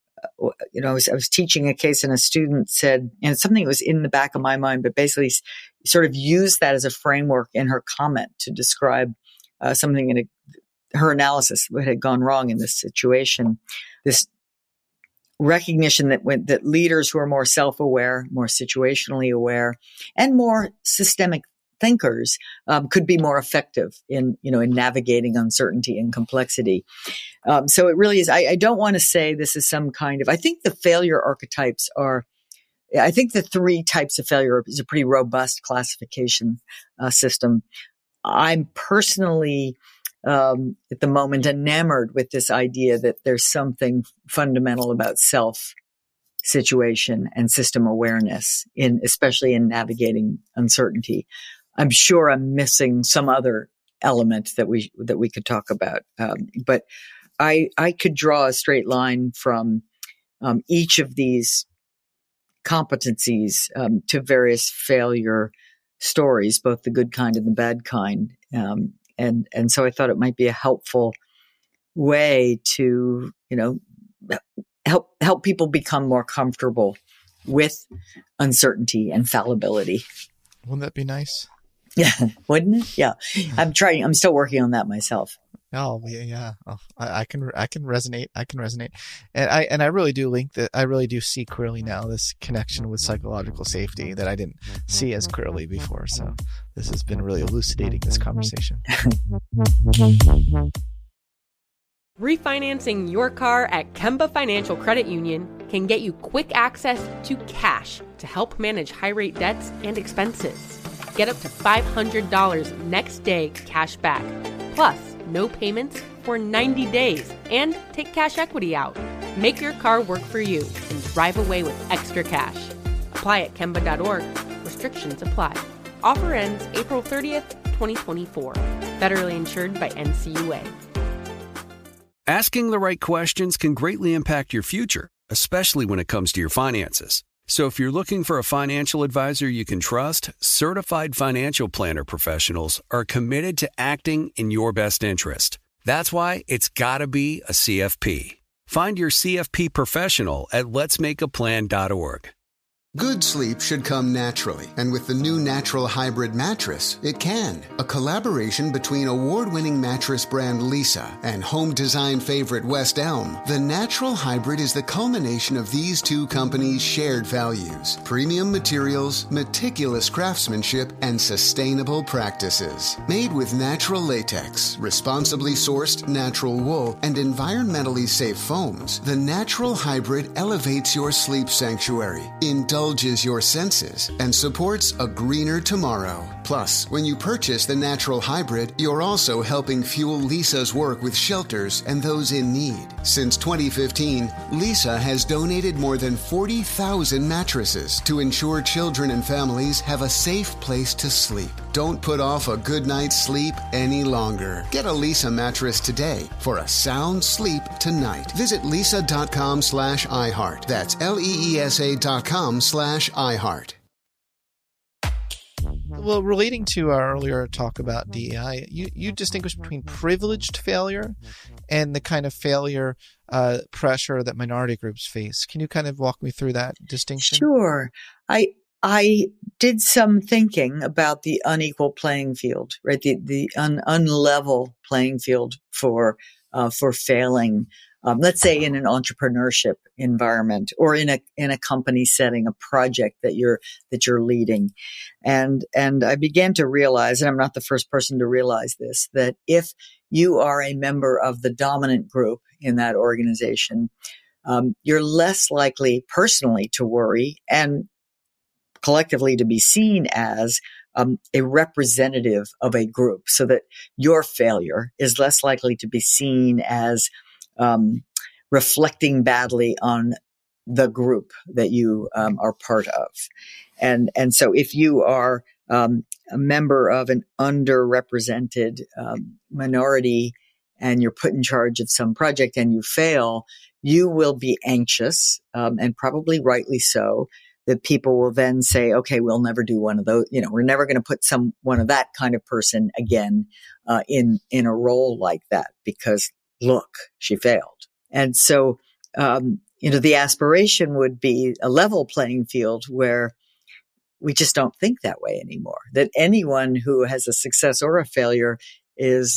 I was teaching a case and a student said, and it's something that was in the back of my mind, but basically sort of used that as a framework in her comment to describe something in her analysis, what had gone wrong in this situation. This recognition that leaders who are more self-aware, more situationally aware, and more systemic thinkers could be more effective in navigating uncertainty and complexity. So it really is. I don't want to say this is some kind of. I think the failure archetypes are. I think the 3 types of failure is a pretty robust classification system. I'm personally at the moment enamored with this idea that there's something fundamental about self situation and system awareness especially in navigating uncertainty. I'm sure I'm missing some other element that we could talk about. But I could draw a straight line from each of these competencies to various failure stories, both the good kind and the bad kind. And so I thought it might be a helpful way to, help people become more comfortable with uncertainty and fallibility. Wouldn't that be nice? Yeah, wouldn't it? Yeah. I'm still working on that myself. Oh, yeah. Oh, I can resonate. And I really do I really do see clearly now this connection with psychological safety that I didn't see as clearly before. So this has been really elucidating, this conversation. Refinancing your car at Kemba Financial Credit Union can get you quick access to cash to help manage high-rate debts and expenses. Get up to $500 next day cash back, plus no payments for 90 days, and take cash equity out. Make your car work for you and drive away with extra cash. Apply at Kemba.org. Restrictions apply. Offer ends April 30th, 2024. Federally insured by NCUA. Asking the right questions can greatly impact your future, especially when it comes to your finances. So if you're looking for a financial advisor you can trust, certified financial planner professionals are committed to acting in your best interest. That's why it's got to be a CFP. Find your CFP professional at letsmakeaplan.org. Good sleep should come naturally, and with the new Natural Hybrid mattress, it can. A collaboration between award-winning mattress brand Leesa and home design favorite West Elm, the Natural Hybrid is the culmination of these 2 companies' shared values: premium materials, meticulous craftsmanship, and sustainable practices. Made with natural latex, responsibly sourced natural wool, and environmentally safe foams, the Natural Hybrid elevates your sleep sanctuary. Indulge indulges your senses and supports a greener tomorrow. Plus, when you purchase the natural hybrid, you're also helping fuel Lisa's work with shelters and those in need. Since 2015, Lisa has donated more than 40,000 mattresses to ensure children and families have a safe place to sleep. Don't put off a good night's sleep any longer. Get a Lisa mattress today for a sound sleep tonight. Visit lisa.com/iHeart. That's LEESA.com/iHeart. Well, relating to our earlier talk about DEI, you distinguish between privileged failure and the kind of failure pressure that minority groups face. Can you kind of walk me through that distinction? Sure. I did some thinking about the unequal playing field, right? The unlevel playing field for failing. Let's say in an entrepreneurship environment or in a company setting, a project that you're leading. And I began to realize, and I'm not the first person to realize this, that if you are a member of the dominant group in that organization, you're less likely personally to worry and collectively to be seen as a representative of a group, so that your failure is less likely to be seen as reflecting badly on the group that you are part of. And so if you are a member of an underrepresented minority and you're put in charge of some project and you fail, you will be anxious, and probably rightly so, that people will then say, okay, we'll never do one of those. We're never going to put one of that kind of person again in a role like that because look, she failed. And so, the aspiration would be a level playing field where we just don't think that way anymore. That anyone who has a success or a failure is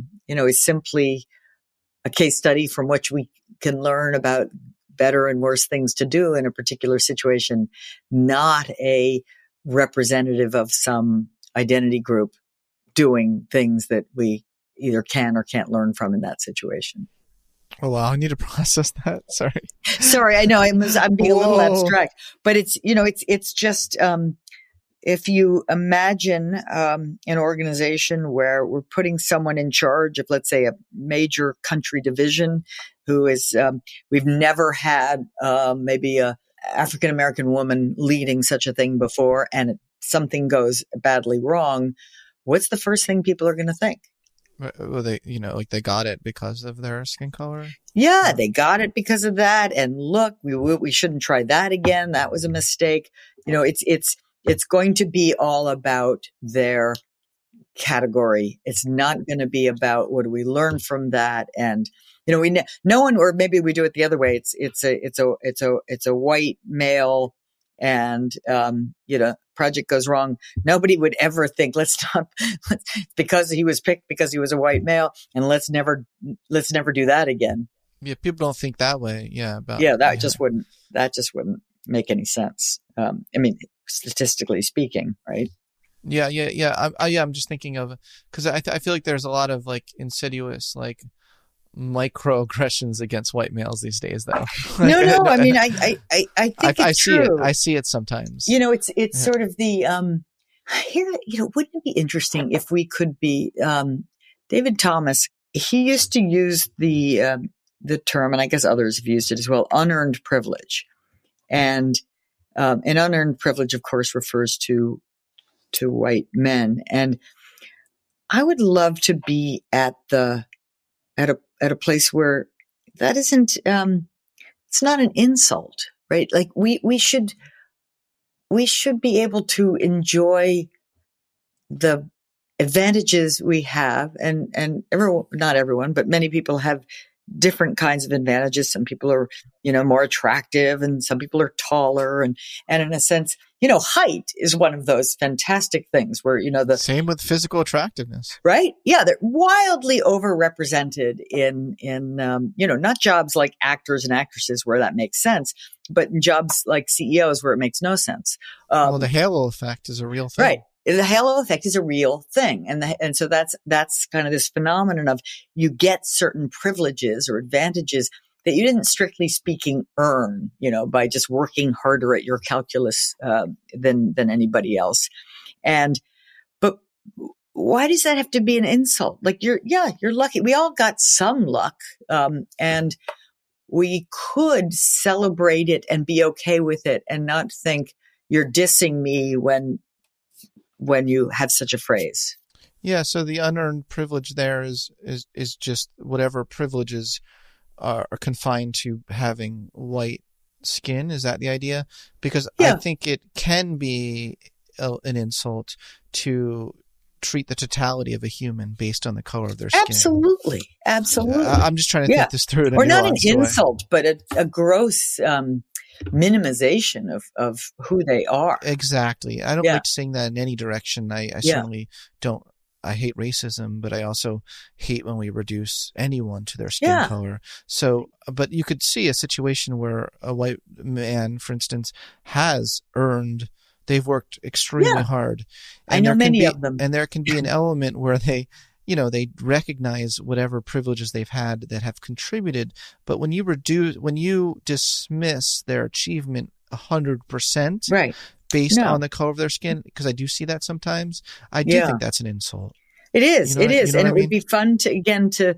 simply a case study from which we can learn about better and worse things to do in a particular situation, not a representative of some identity group doing things that we either can or can't learn from in that situation. Oh, wow. I need to process that. Sorry. I know I'm being a little abstract, but it's just, if you imagine an organization where we're putting someone in charge of, let's say, a major country division who is, we've never had maybe a African-American woman leading such a thing before, and something goes badly wrong, what's the first thing people are going to think? Well, they got it because of their skin color. Yeah, they got it because of that. And look, we shouldn't try that again. That was a mistake. It's going to be all about their category. It's not going to be about what do we learn from that. And no one, or maybe we do it the other way. It's a white male, and project goes wrong. Nobody would ever think because he was picked because he was a white male, and let's never do that again. Yeah, people don't think that way. Yeah, that just wouldn't make any sense. Statistically speaking, right? Yeah. I'm just thinking of, because I feel like there's a lot of insidious microaggressions against white males these days, though. No. I mean, I think it's true. I see it sometimes. It's sort of the here. Wouldn't it be interesting if we could be David Thomas? He used to use the term, and I guess others have used it as well, unearned privilege, and unearned privilege, of course, refers to white men. And I would love to be at a place where that isn't, it's not an insult, right? Like we should be able to enjoy the advantages we have, and not everyone, but many people have different kinds of advantages. Some people are, more attractive, and some people are taller, and in a sense, height is one of those fantastic things where, the same with physical attractiveness, right? Yeah. They're wildly overrepresented in not jobs like actors and actresses where that makes sense, but in jobs like CEOs where it makes no sense. The halo effect is a real thing. Right. The halo effect is a real thing. And so that's kind of this phenomenon of you get certain privileges or advantages that you didn't strictly speaking earn, by just working harder at your calculus than anybody else. But why does that have to be an insult? Like you're lucky. We all got some luck, and we could celebrate it and be okay with it, and not think you're dissing me when you have such a phrase. Yeah, so the unearned privilege there is just whatever privileges are confined to having white skin. Is that the idea? Because I think it can be an insult to treat the totality of a human based on the color of their skin. Absolutely. I'm just trying to think this through. Or not an insult, but a gross minimization of who they are. Exactly. I don't like saying that in any direction. I certainly don't. I hate racism, but I also hate when we reduce anyone to their skin color. So, but you could see a situation where a white man, for instance, has earned, they've worked extremely hard. I know many of them. And there can be an element where they recognize whatever privileges they've had that have contributed. But when you dismiss their achievement 100%, right, based on the color of their skin, because I do see that sometimes, I do think that's an insult. It is. And it would be fun to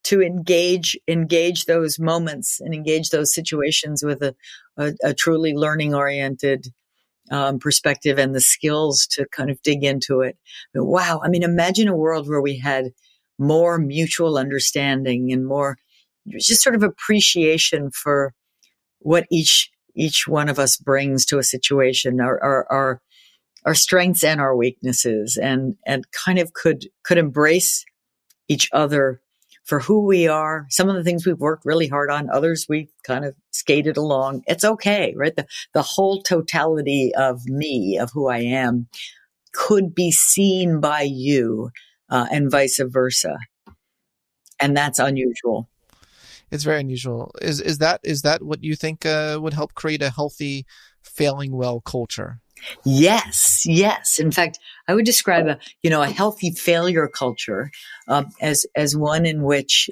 engage those moments and engage those situations with a truly learning oriented perspective and the skills to kind of dig into it. But wow. I mean, imagine a world where we had more mutual understanding and more just sort of appreciation for what each one of us brings to a situation, our strengths and our weaknesses, and kind of could embrace each other for who we are. Some of the things we've worked really hard on, others we've kind of skated along. It's okay, right? The whole totality of me, of who I am, could be seen by you, and vice versa. And that's unusual. It's very unusual. Is that what you think would help create a healthy failing well culture? Yes. In fact, I would describe a healthy failure culture as one in which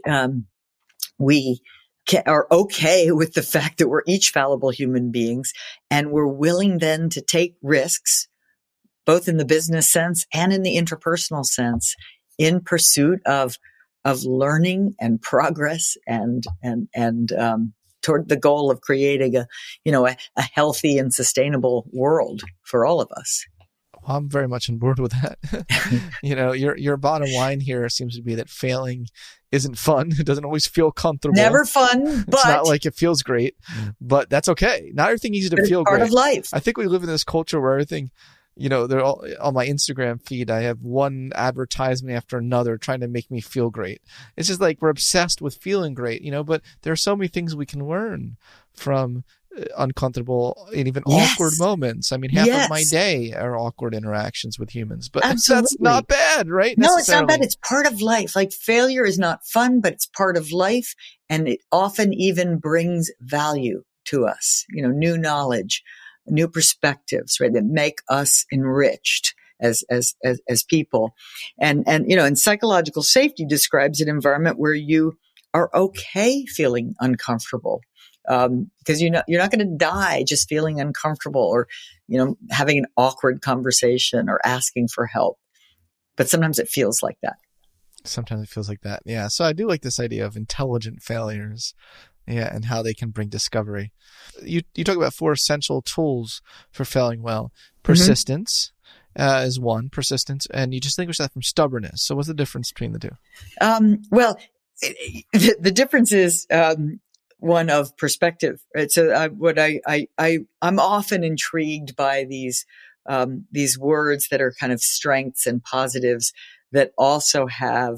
we are okay with the fact that we're each fallible human beings, and we're willing then to take risks, both in the business sense and in the interpersonal sense, in pursuit of learning and progress and toward the goal of creating a healthy and sustainable world for all of us. Well, I'm very much on board with that. Your bottom line here seems to be that failing isn't fun. It doesn't always feel comfortable. Never fun, but it's not like it feels great, but that's okay. Not everything needs to feel part great. Of life. I think we live in this culture where everything, they're all on my Instagram feed. I have one advertisement after another trying to make me feel great. It's just like we're obsessed with feeling great, but there are so many things we can learn from uncomfortable and even awkward moments. I mean, half of my day are awkward interactions with humans, but that's not bad, right? No, it's not bad. It's part of life. Like failure is not fun, but it's part of life. And it often even brings value to us, new knowledge, new perspectives, right? That make us enriched as people. And psychological safety describes an environment where you are okay feeling uncomfortable. Because you're not going to die just feeling uncomfortable or, having an awkward conversation or asking for help. But sometimes it feels like that. Yeah. So I do like this idea of intelligent failures. Yeah, and how they can bring discovery. You talk about 4 essential tools for failing well. Persistence is one, persistence, and you distinguish that from stubbornness. So what's the difference between the two? Well, the difference is one of perspective, right? So I'm often intrigued by these words that are kind of strengths and positives that also have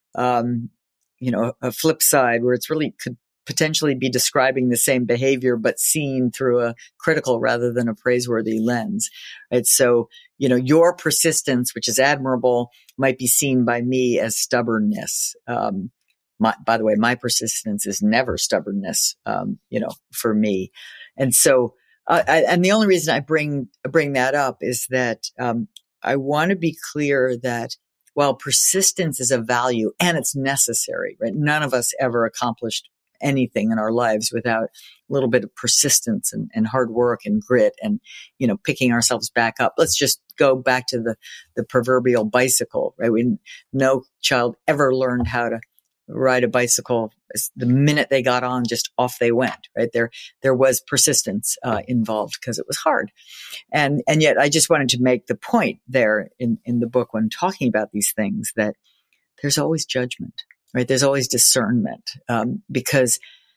a flip side where it's really could potentially be describing the same behavior, but seen through a critical rather than a praiseworthy lens. Right? So, your persistence, which is admirable, might be seen by me as stubbornness. By the way, my persistence is never stubbornness, for me. And so, and the only reason I bring that up is that, I want to be clear that while persistence is a value and it's necessary, right? None of us ever accomplished anything in our lives without a little bit of persistence and hard work and grit and, picking ourselves back up. Let's just go back to the proverbial bicycle, right? No child ever learned how to ride a bicycle the minute they got on, just off they went, right? There was persistence involved because it was hard. And yet I just wanted to make the point there in the book when talking about these things that there's always judgment, right? There's always discernment, because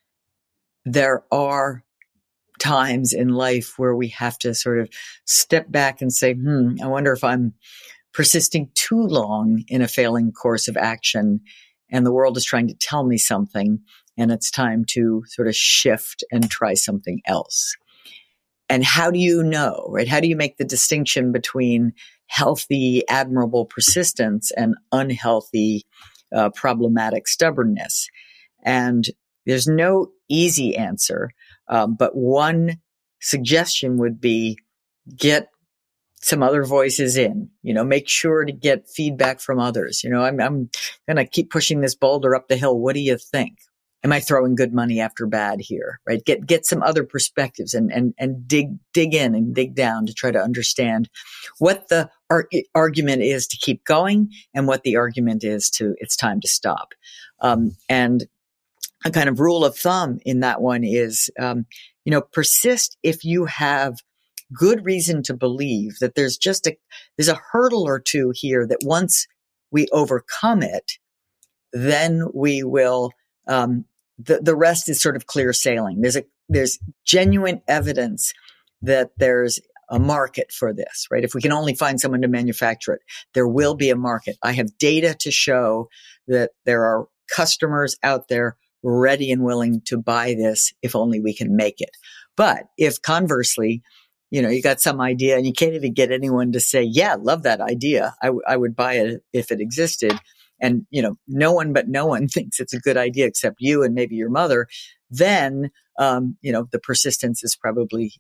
there are times in life where we have to sort of step back and say, I wonder if I'm persisting too long in a failing course of action and the world is trying to tell me something and it's time to sort of shift and try something else. And how do you know, right? How do you make the distinction between healthy, admirable persistence and unhealthy, problematic stubbornness? And there's no easy answer. But one suggestion would be get some other voices in, make sure to get feedback from others. I'm going to keep pushing this boulder up the hill. What do you think? Am I throwing good money after bad here? Right? Get some other perspectives and dig in and dig down to try to understand what the argument is to keep going and what the argument is to it's time to stop. And a kind of rule of thumb in that one is, persist if you have good reason to believe that there's a hurdle or two here that once we overcome it, then we will, the rest is sort of clear sailing. There's genuine evidence that there's a market for this, right? If we can only find someone to manufacture it, there will be a market. I have data to show that there are customers out there ready and willing to buy this if only we can make it. But if conversely, you got some idea and you can't even get anyone to say, yeah, love that idea. I would buy it if it existed. And, no one thinks it's a good idea except you and maybe your mother. Then, the persistence is probably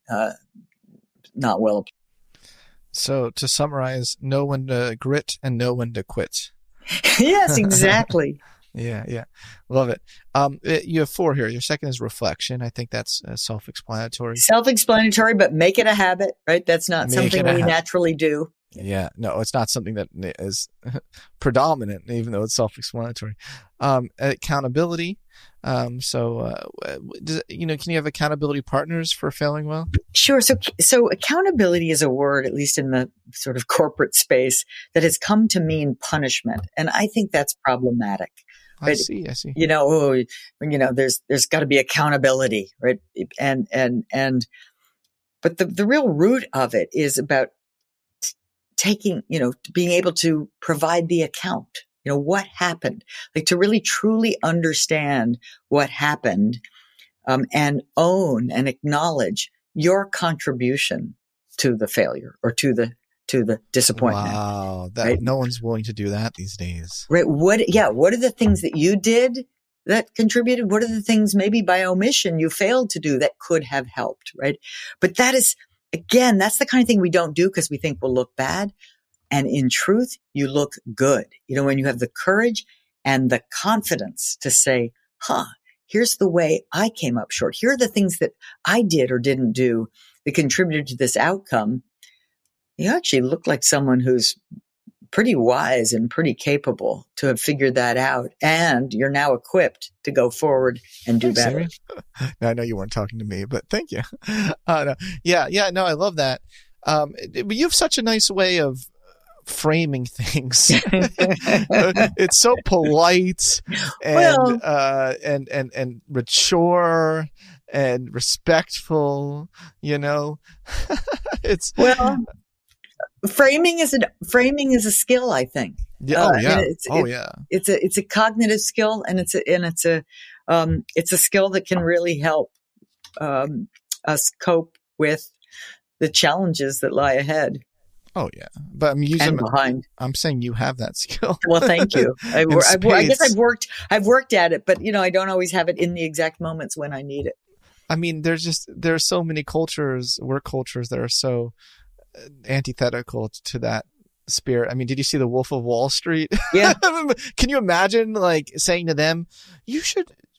not well applied. So to summarize, know when to grit and know when to quit. Yes, exactly. Yeah. Love it. You have 4 here. Your second is reflection. I think that's self-explanatory. Self-explanatory, but make it a habit, right? That's not something we naturally do. Yeah. No, it's not something that is predominant, even though it's self-explanatory. Accountability. Can you have accountability partners for failing well? Sure. So accountability is a word, at least in the sort of corporate space, that has come to mean punishment. And I think that's problematic. Right? I see. There's got to be accountability, right? But the real root of it is about taking, being able to provide the account. What happened? Like to really truly understand what happened, and own and acknowledge your contribution to the failure or to the disappointment. Wow, right? No one's willing to do that these days. Right? What are the things that you did that contributed? What are the things maybe by omission you failed to do that could have helped? Right? But that's the kind of thing we don't do because we think we'll look bad. And in truth, you look good. When you have the courage and the confidence to say, here's the way I came up short. Here are the things that I did or didn't do that contributed to this outcome. You actually look like someone who's pretty wise and pretty capable to have figured that out. And you're now equipped to go forward and do better. No, I know you weren't talking to me, but thank you. No. Yeah. No, I love that. But you have such a nice way of framing things. It's so polite and mature and respectful, it's framing is a skill, I think. Yeah. It's a cognitive skill, and it's a skill that can really help us cope with the challenges that lie ahead. Oh yeah, but I'm saying you have that skill. Well, thank you. I guess I've worked at it, but I don't always have it in the exact moments when I need it. I mean, there are so many work cultures that are so antithetical to that spirit. I mean, did you see The Wolf of Wall Street? Yeah. Can you imagine saying to them, you should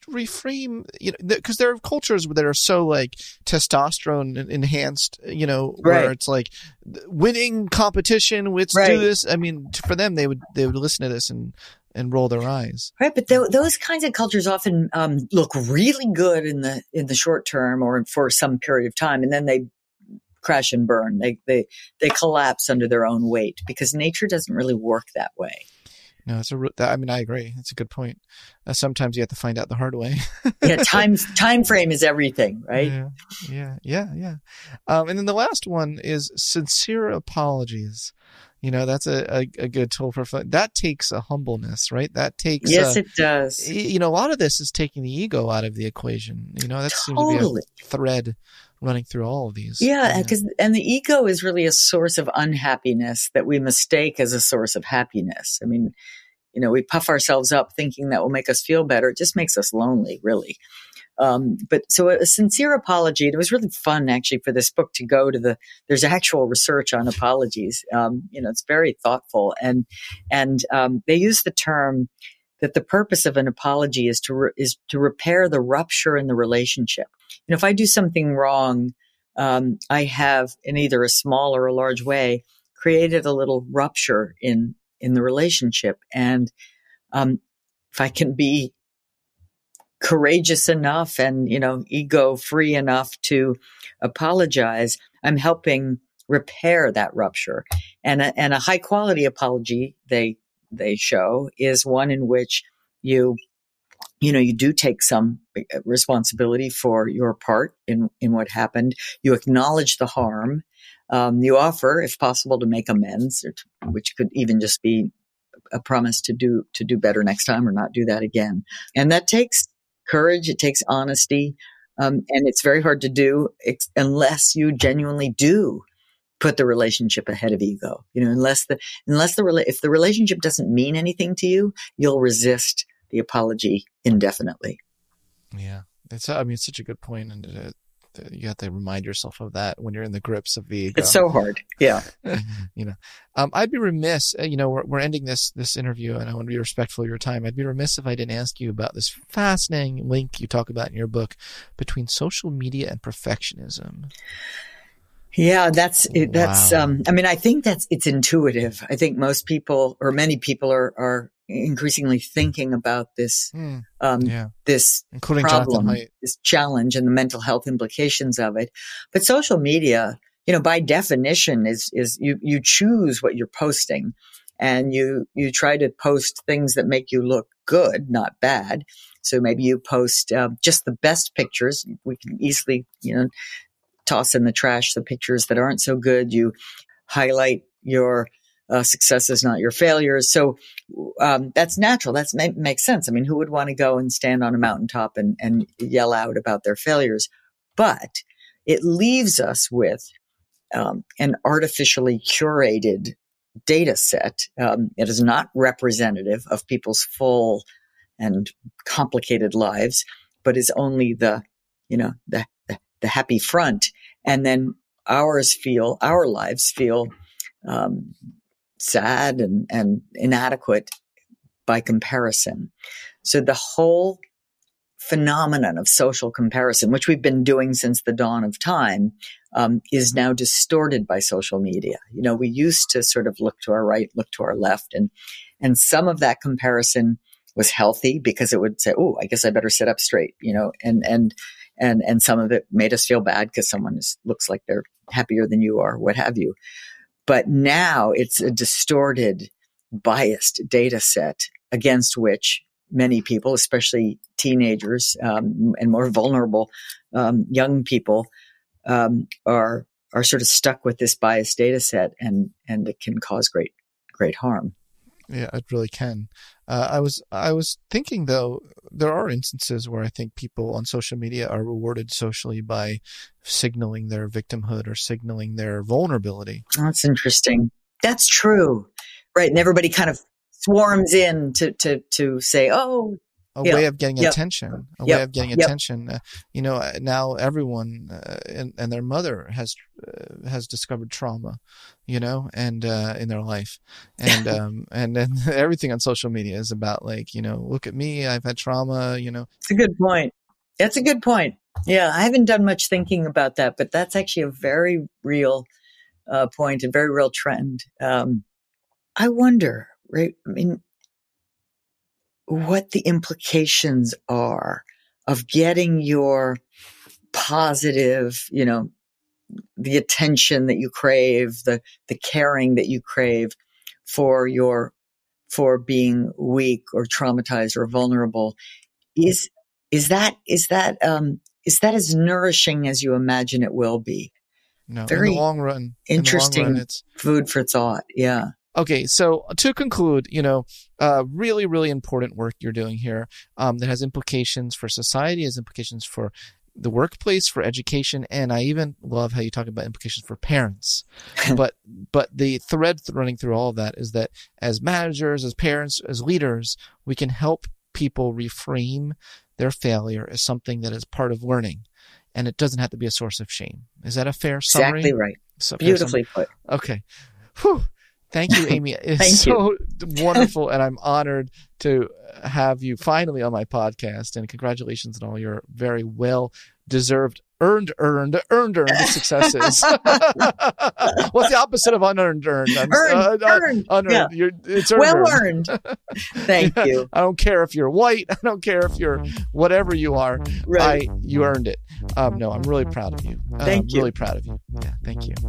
reframe, because there are cultures that are so like testosterone enhanced, where it's like winning competition, let's do this. I mean, for them, they would listen to this and roll their eyes. Right. But those kinds of cultures often look really good in the short term or for some period of time. And then they crash and burn. They collapse under their own weight because nature doesn't really work that way. No, I agree. That's a good point. Sometimes you have to find out the hard way. Yeah. Time frame is everything, right? Yeah. And then the last one is sincere apologies. That's a good tool for fun. That takes a humbleness, right? That takes Yes, it does. A lot of this is taking the ego out of the equation. That seems to be a thread running through all of these. Yeah, and the ego is really a source of unhappiness that we mistake as a source of happiness. I mean, we puff ourselves up thinking that will make us feel better. It just makes us lonely, really. But so a sincere apology, it was really fun actually for this book to go to there's actual research on apologies. It's very thoughtful and they use the term that the purpose of an apology is to repair the rupture in the relationship. If I do something wrong, I have in either a small or a large way created a little rupture in the relationship. And, if I can be courageous enough and, ego free enough to apologize, I'm helping repair that rupture. And a high quality apology, they show, is one in which you do take some responsibility for your part in what happened. You acknowledge the harm. You offer, if possible, to make amends, which could even just be a promise to do better next time or not do that again. And that takes courage. It takes honesty. And it's very hard to do unless you genuinely do put the relationship ahead of ego. If the relationship doesn't mean anything to you, you'll resist the apology indefinitely. Yeah. It's such a good point. And you have to remind yourself of that when you're in the grips of the ego. It's so hard. Yeah. I'd be remiss, we're ending this interview and I want to be respectful of your time. I'd be remiss if I didn't ask you about this fascinating link you talk about in your book between social media and perfectionism. Yeah, that's Wow. I think it's intuitive. I think most people or many people are increasingly thinking about this, this including problem, Jonathan Haidt. this challenge and the mental health implications of it. But social media, by definition is you choose what you're posting and you try to post things that make you look good, not bad. So maybe you post, just the best pictures. We can easily, toss in the trash the pictures that aren't so good. You highlight your successes, not your failures. So that's natural. That makes sense. I mean, who would want to go and stand on a mountaintop and yell out about their failures? But it leaves us with an artificially curated data set. It is not representative of people's full and complicated lives, but is only the happy front. And then our lives feel sad and inadequate by comparison. So the whole phenomenon of social comparison, which we've been doing since the dawn of time, is now distorted by social media. We used to sort of look to our right, look to our left, and some of that comparison was healthy because it would say, "Oh, I guess I better sit up straight," and some of it made us feel bad because someone looks like they're happier than you are, what have you. But now it's a distorted, biased data set against which many people, especially teenagers and more vulnerable young people, are sort of stuck with this biased data set, and it can cause great harm. Yeah, it really can. I was thinking, though, there are instances where I think people on social media are rewarded socially by signaling their victimhood or signaling their vulnerability. That's interesting. That's true. Right. And everybody kind of swarms in to say, "Oh, way of getting attention, way of getting attention. Now everyone and their mother has discovered trauma, and in their life, and and then everything on social media is about look at me, I've had trauma. It's a good point. That's a good point. Yeah, I haven't done much thinking about that, but that's actually a very real point, a very real trend. I wonder, right? I mean, what the implications are of getting your positive, the attention that you crave, the caring that you crave for being weak or traumatized or vulnerable. Is that as nourishing as you imagine it will be? No, Very in the long run. Interesting it's food for thought. Yeah. Okay, so to conclude, really, really important work you're doing here that has implications for society, has implications for the workplace, for education, and I even love how you talk about implications for parents. But the thread running through all of that is that as managers, as parents, as leaders, we can help people reframe their failure as something that is part of learning. And it doesn't have to be a source of shame. Is that a fair summary? Exactly right. Beautifully put. Okay. Whew. Thank you, Amy. It's so wonderful, and I'm honored to have you finally on my podcast. And congratulations on all your very well-deserved, earned successes. What's the opposite of unearned? Earned. Earned. Unearned. Yeah. It's well earned. Thank you. I don't care if you're white. I don't care if you're whatever you are. Right. You earned it. No, I'm really proud of you. Thank you. Really proud of you. Yeah. Thank you.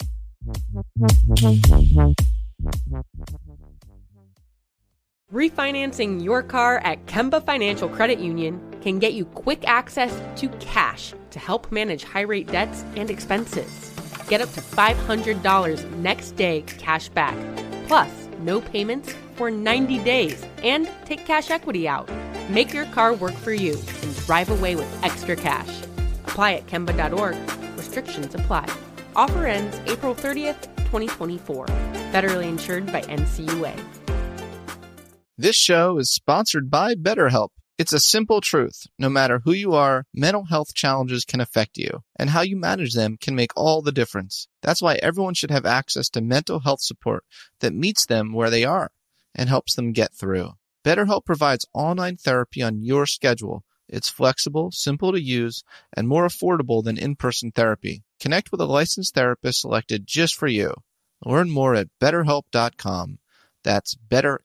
Refinancing your car at Kemba Financial Credit Union can get you quick access to cash to help manage high-rate debts and expenses. Get up to $500 next day cash back, plus no payments for 90 days, and take cash equity out. Make your car work for you and drive away with extra cash. Apply at Kemba.org. Restrictions apply. Offer ends April 30th, 2024. Federally insured by NCUA. This show is sponsored by BetterHelp. It's a simple truth. No matter who you are, mental health challenges can affect you, and how you manage them can make all the difference. That's why everyone should have access to mental health support that meets them where they are and helps them get through. BetterHelp provides online therapy on your schedule. It's flexible, simple to use, and more affordable than in-person therapy. Connect with a licensed therapist selected just for you. Learn more at BetterHelp.com. That's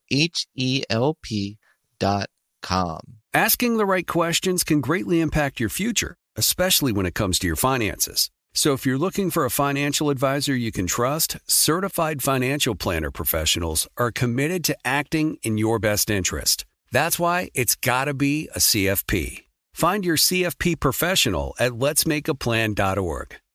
BetterHelp.com. Asking the right questions can greatly impact your future, especially when it comes to your finances. So if you're looking for a financial advisor you can trust, certified financial planner professionals are committed to acting in your best interest. That's why it's got to be a CFP. Find your CFP professional at letsmakeaplan.org.